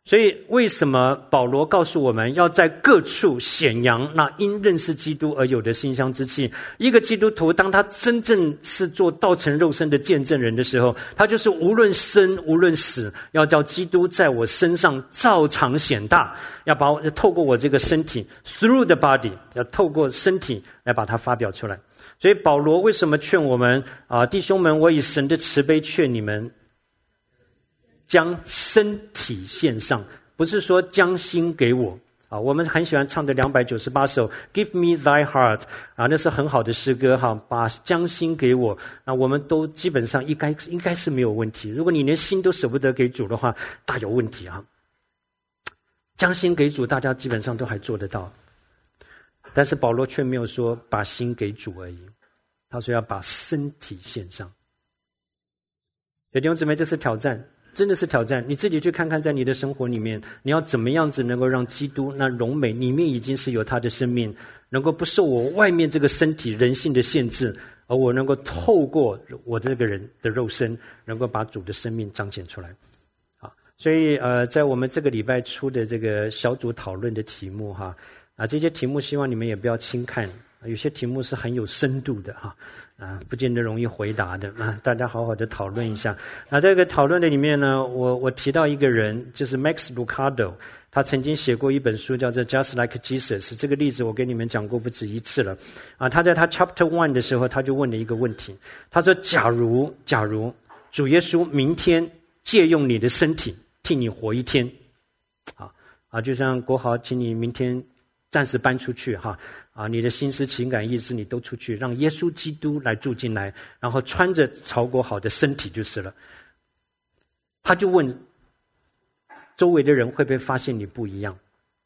所以为什么保罗告诉我们要在各处显扬那因认识基督而有的馨香之气？一个基督徒当他真正是做道成肉身的见证人的时候，他就是无论生无论死，要叫基督在我身上照常显大，要把我透过我这个身体 through the body， 要透过身体来把它发表出来。所以保罗为什么劝我们啊，弟兄们，我以神的慈悲劝你们，将身体献上，不是说将心给我啊。我们很喜欢唱的两百九十八首 Give me thy heart 啊，那是很好的诗歌哈，把将心给我，那我们都基本上应该应该是没有问题。如果你连心都舍不得给主的话，大有问题啊。将心给主，大家基本上都还做得到，但是保罗却没有说把心给主而已，他说要把身体献上。弟兄姊妹，这是挑战，真的是挑战。你自己去看看，在你的生活里面，你要怎么样子能够让基督那荣美里面已经是有他的生命，能够不受我外面这个身体人性的限制，而我能够透过我这个人的肉身，能够把主的生命彰显出来。啊，所以呃，在我们这个礼拜出的这个小组讨论的题目哈，啊，这些题目希望你们也不要轻看，有些题目是很有深度的哈。啊，不见得容易回答的啊！大家好好的讨论一下。那这个讨论的里面呢，我我提到一个人，就是 Max Lucado， 他曾经写过一本书，叫做《Just Like Jesus》。这个例子我跟你们讲过不止一次了。啊，他在他 Chapter One 的时候，他就问了一个问题，他说：“假如，假如主耶稣明天借用你的身体替你活一天，啊啊，就像国豪，请你明天暂时搬出去哈。”啊，你的心思、情感、意志，你都出去，让耶稣基督来住进来，然后穿着曹国好的身体就是了。他就问周围的人会不会发现你不一样？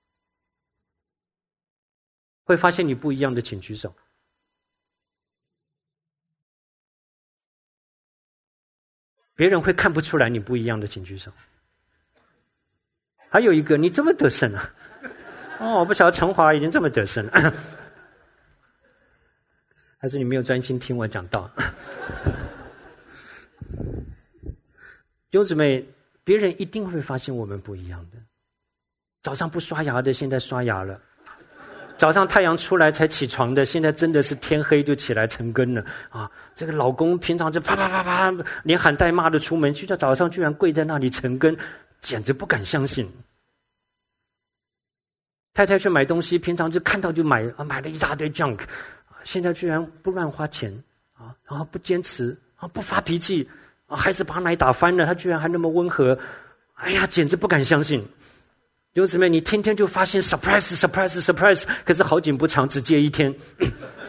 会发现你不一样的，请举手。别人会看不出来你不一样的，请举手。还有一个，你这么得胜啊！哦，我不晓得陈华已经这么得胜了。还是你没有专心听我讲道？弟兄姊妹，别人一定会发现我们不一样的。早上不刷牙的，现在刷牙了；早上太阳出来才起床的，现在真的是天黑就起来晨更了啊！这个老公平常就啪啪啪啪，连喊带骂的出门去，到早上居然跪在那里晨更，简直不敢相信。太太去买东西，平常就看到就买，啊，买了一大堆 junk。现在居然不乱花钱啊，然后不坚持啊，不发脾气啊，孩子把奶打翻了，他居然还那么温和，哎呀，简直不敢相信。弟兄姊妹，你天天就发现 surprise surprise surprise， 可是好景不长，只借一天。弟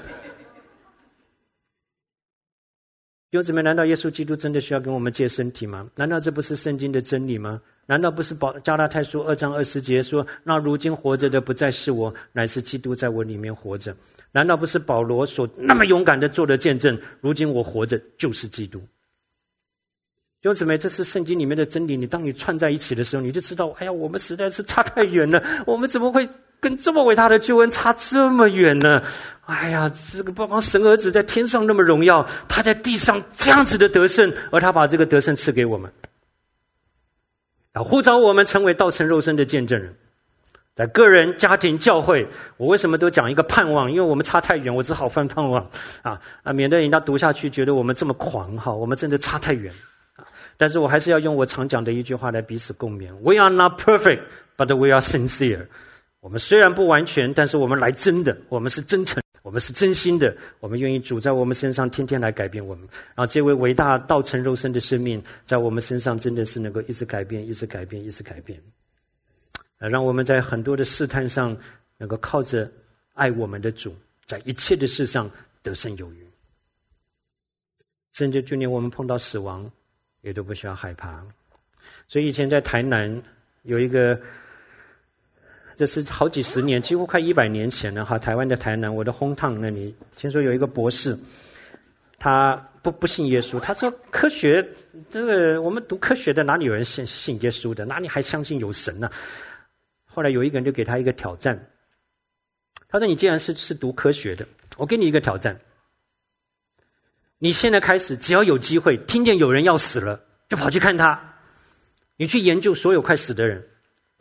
兄姊妹，难道耶稣基督真的需要跟我们借身体吗？难道这不是圣经的真理吗？难道不是保加拉太书二章二十节说，那如今活着的不再是我，乃是基督在我里面活着？难道不是保罗所那么勇敢的做的见证，如今我活着就是基督？弟兄姊妹，这是圣经里面的真理，你当你串在一起的时候，你就知道，哎呀，我们实在是差太远了，我们怎么会跟这么伟大的救恩差这么远呢？哎呀，这个不光神儿子在天上那么荣耀，他在地上这样子的得胜，而他把这个得胜赐给我们，啊，呼召我们成为道成肉身的见证人。在个人、家庭、教会，我为什么都讲一个盼望？因为我们差太远，我只好犯盼望啊啊，免得人家读下去觉得我们这么狂哈，我们真的差太远啊。但是我还是要用我常讲的一句话来彼此共勉 ：We are not perfect, but we are sincere。我们虽然不完全，但是我们来真的，我们是真诚，我们是真心的，我们愿意主在我们身上天天来改变我们。然后这位伟大道成肉身的生命，在我们身上真的是能够一直改变，一直改变，一直改变。让我们在很多的试探上能够靠着爱我们的主，在一切的事上得胜有余，甚至就连我们碰到死亡也都不需要害怕。所以以前在台南有一个，这是好几十年，几乎快一百年前了哈，台湾的台南，我的hometown那里，听说有一个博士，他不不信耶稣，他说科学这个我们读科学的哪里有人信信耶稣的，哪里还相信有神呢？后来有一个人就给他一个挑战，他说：“你既然是是读科学的，我给你一个挑战，你现在开始，只要有机会听见有人要死了，就跑去看他，你去研究所有快死的人，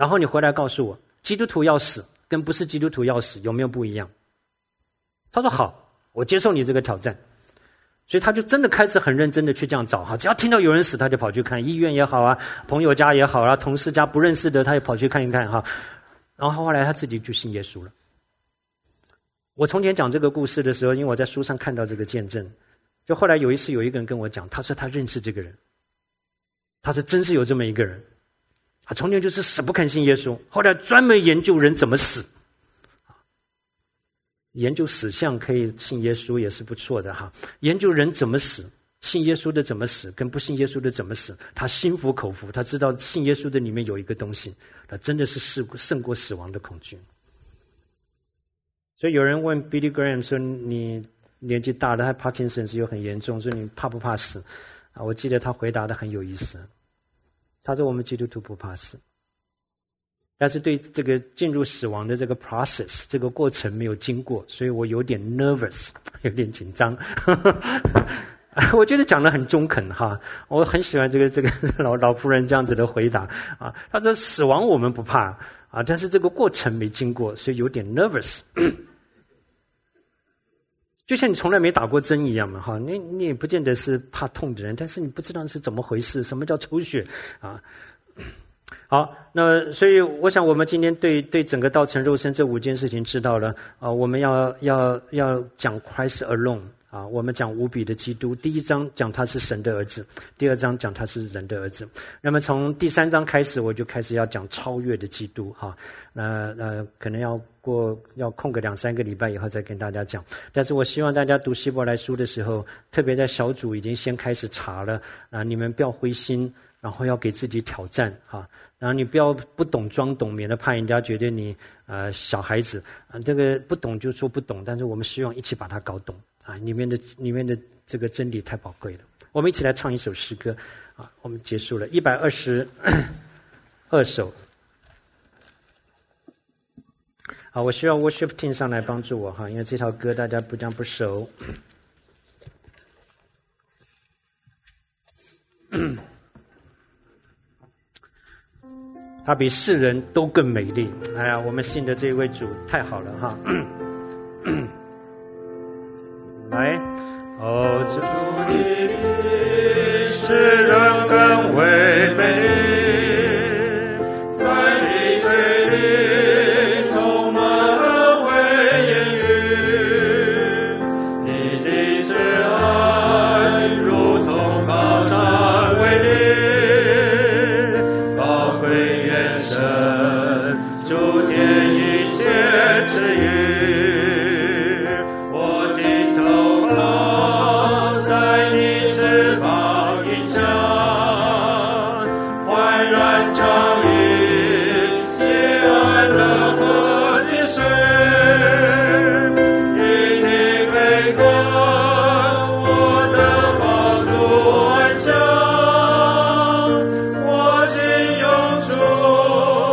然后你回来告诉我，基督徒要死跟不是基督徒要死有没有不一样？他说好，我接受你这个挑战。所以他就真的开始很认真的去这样找哈，只要听到有人死，他就跑去看，医院也好啊，朋友家也好啊，同事家不认识的，他也跑去看一看哈。然后后来他自己就信耶稣了。我从前讲这个故事的时候，因为我在书上看到这个见证，就后来有一次有一个人跟我讲，他说他认识这个人，他说真是有这么一个人，他从前就是死不肯信耶稣，后来专门研究人怎么死。研究死相可以信耶稣也是不错的哈。研究人怎么死，信耶稣的怎么死，跟不信耶稣的怎么死，他心服口服，他知道信耶稣的里面有一个东西，他真的是胜过死亡的恐惧。所以有人问 Billy Graham 说：“你年纪大了，他 Parkinson's 又很严重，说你怕不怕死？”啊，我记得他回答的很有意思，他说：“我们基督徒不怕死。”但是对这个进入死亡的这个 process 这个过程没有经过，所以我有点 nervous， 有点紧张。我觉得讲得很中肯哈，我很喜欢这个这个老老夫人这样子的回答啊。他说死亡我们不怕啊，但是这个过程没经过，所以有点 nervous。就像你从来没打过针一样嘛哈，你你也不见得是怕痛的人，但是你不知道是怎么回事，什么叫抽血啊？好，那所以我想我们今天对对整个道成肉身这五件事情知道了啊，我们要要要讲 Christ alone 啊，我们讲无比的基督。第一章讲他是神的儿子，第二章讲他是人的儿子。那么从第三章开始，我就开始要讲超越的基督哈。那呃，可能要过要空个两三个礼拜以后再跟大家讲。但是我希望大家读希伯来书的时候，特别在小组已经先开始查了啊，你们不要灰心。然后要给自己挑战哈，然后你不要不懂装懂，免得怕人家觉得你呃小孩子啊，这个不懂就说不懂，但是我们希望一起把它搞懂啊，里面的里面的这个真理太宝贵了。我们一起来唱一首诗歌啊，我们结束了一百二十二首啊，我需要 worship team 上来帮助我哈，因为这条歌大家不讲不熟。她比世人都更美丽。哎呀，我们信的这一位主太好了哈！来，哦，主你比世人更为美丽，在你嘴里充满了慧言语，你的慈爱如同高山巍立。主典一切赐予，我尽头靠在你翅膀荫下，焕然照映结安乐河的水，因你陪伴我的宝座安详，我心永驻。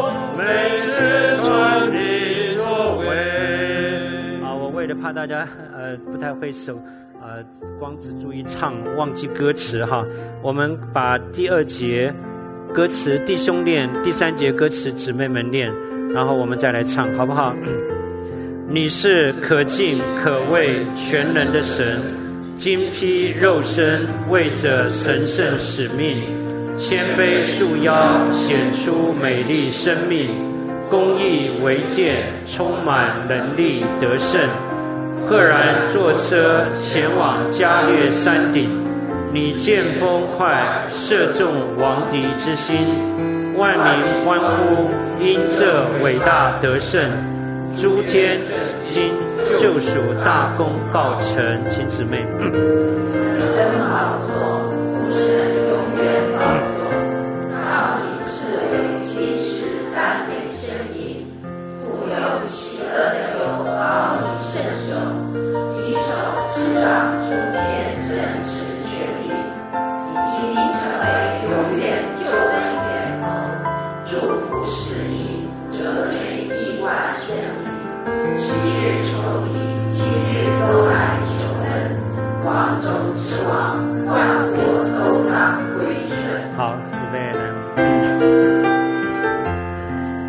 怕大家呃不太会手呃光只注意唱忘记歌词哈，我们把第二节歌词弟兄练，第三节歌词姊妹们练，然后我们再来唱好不好？你是可敬可畏全能的神，精披肉身为着神圣使命，谦卑束腰显出美丽生命，公义为剑充满能力得胜，赫然坐车前往加略山顶，你剑锋快射中王敌之心，万民欢呼因这伟大得胜，诸天经救赎大功告成。请姊妹你的宝座父神永远宝座，到你赐为今世赞美声音，富有喜乐的拥抱你圣手，提手执掌诸天政治权力，以及你成为永远救恩源头，祝福施以折美亿万真理，七日抽离，七日都来求恩，王中之王，万国都当归顺。 好，预备来。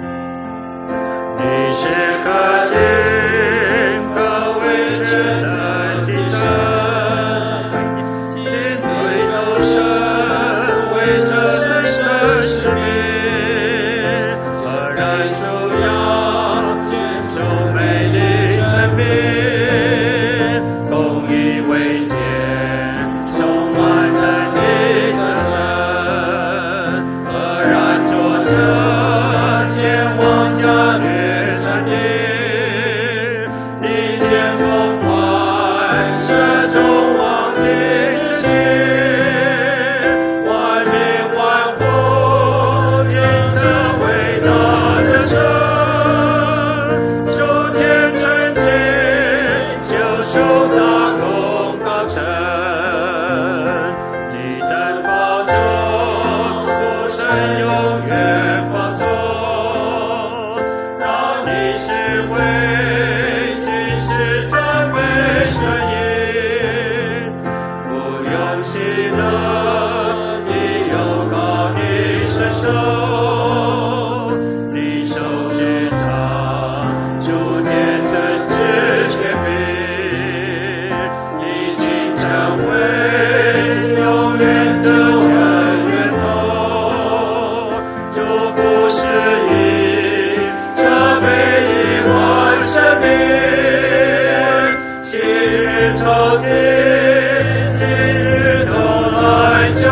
朝廷，今日都来救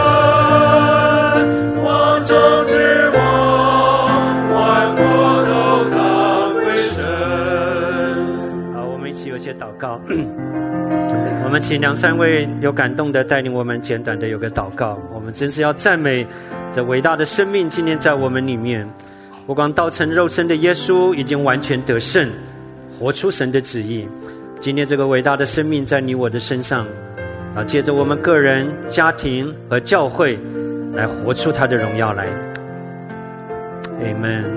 恩，万众之王，万国都当归神。好，我们一起有些祷告。我们请两三位有感动的带领我们简短的有个祷告。我们真是要赞美这伟大的生命今天在我们里面，不光道成肉身的耶稣已经完全得胜，活出神的旨意。今天这个伟大的生命在你我的身上啊，借着我们个人、家庭和教会来活出他的荣耀来。 Amen。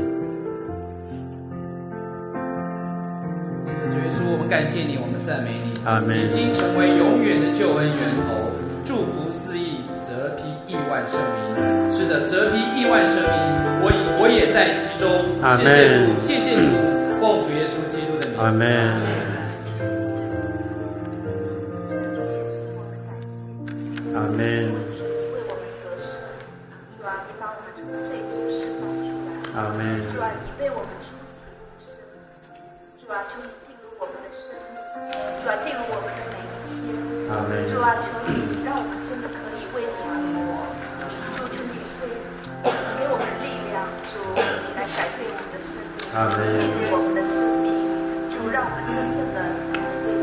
主耶稣，我们感谢你，我们赞美你。 阿们。 已经成为永远的救恩源头，祝福四亿，泽披亿万生民。是的，泽披亿万生民，我也我也在其中。 阿们。 谢谢主，谢谢主，奉主耶稣基督的名。 阿们。阿们。 为我们得胜，主啊，你把我们从罪中释放出来。 阿们。 主啊，你为我们出死入生。主啊，求你进入我们的生命，主啊，进入我们的每一天。 阿们。 主啊，求你让我们真的可以为你而活。主，求你会给我们力量，主，你来改变我们的生命，进入我们的生命。主，让我们真正的为你。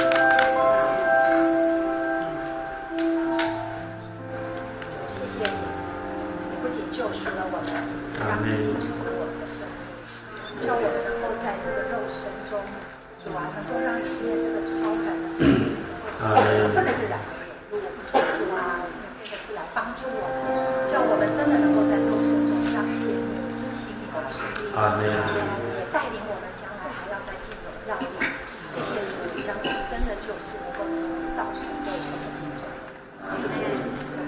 谢谢你，你不仅救赎了我们，让自己成为我们的生命，叫我们能够在这个肉身中，主啊，能够让里面这个超感的生命能够自然的涌入。主啊，你真的是来帮助我们，叫我们真的能够在肉身中彰显你、遵行你的旨意。 阿门。 主啊，你也带领我们将来还要再进荣耀里。谢谢主，让我们真的就是能够成为道神肉身的见证。谢谢主。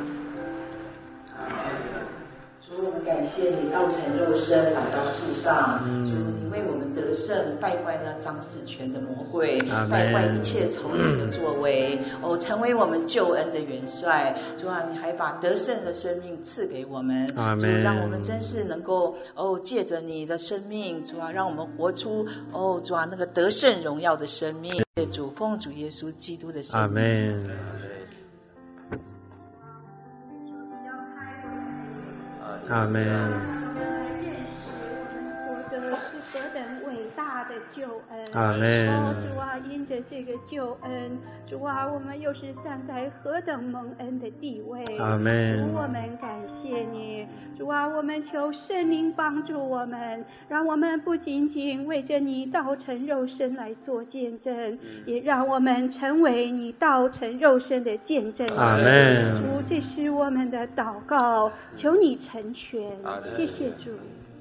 主，我们感谢你道成肉身来到世上，主，你为我们得胜，败坏那掌死权的魔鬼，败坏一切仇敌的作为，哦，成为我们救恩的元帅。主啊，你还把得胜的生命赐给我们，主，让我们真是能够哦，借着你的生命，主啊，让我们活出哦，主啊，那个得胜荣耀的生命。主，奉主耶稣基督的生命。 阿们。阿们。 认识我们所得是何等伟大的救恩。 阿们。 哦，主啊，因着这个救恩，主啊，我们又是站在何等蒙恩的地位。 阿们。 主，我们感谢你。主啊，我们求圣灵帮助我们，让我们不仅仅为着你道成肉身来做见证，也让我们成为你道成肉身的见证人。 阿们。 主，这是我们的祷告，求你成全。谢谢主。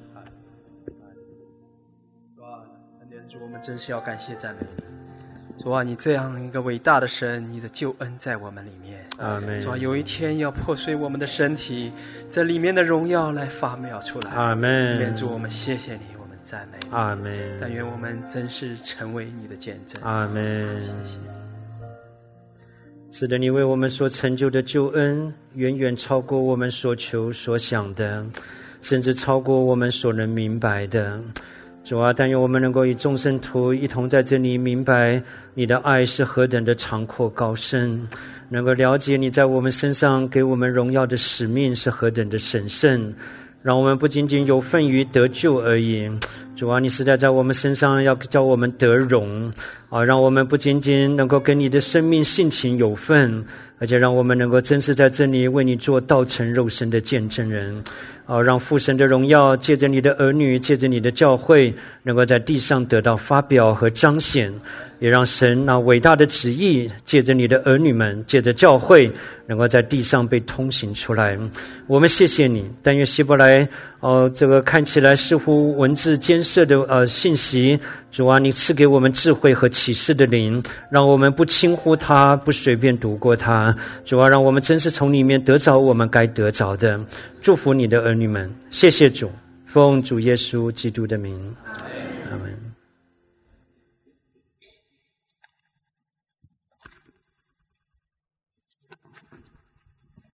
主啊，恩典主，我们真是要感谢赞美你。主啊，你这样一个伟大的神，你的救恩在我们里面。 阿们。 主啊，有一天要破碎我们的身体，这里面的荣耀来发表出来。 阿们。 愿主，我们谢谢你，我们赞美你。 阿们。 但愿我们真是成为你的见证。 阿们。 谢谢你。 是的，你为我们所成就的救恩，远远超过我们所求所想的，甚至超过我们所能明白的。主啊，但愿我们能够与众圣徒一同在这里明白你的爱是何等的长阔高深，能够了解你在我们身上给我们荣耀的使命是何等的神圣，让我们不仅仅有份于得救而已。主啊，你实在在我们身上要叫我们得荣啊，让我们不仅仅能够跟你的生命性情有份，而且让我们能够真实在这里为你做道成肉身的见证人啊，让父神的荣耀借着你的儿女，借着你的教会，能够在地上得到发表和彰显，也让神那伟大的旨意借着你的儿女们，借着教会，能够在地上被通行出来。我们谢谢你，但愿希伯来哦，这个看起来似乎文字艰涩的呃信息，主啊，你赐给我们智慧和启示的灵，让我们不轻忽它，不随便读过它。主啊，让我们真是从里面得着我们该得着的。祝福你的儿女们，谢谢主，奉主耶稣基督的名。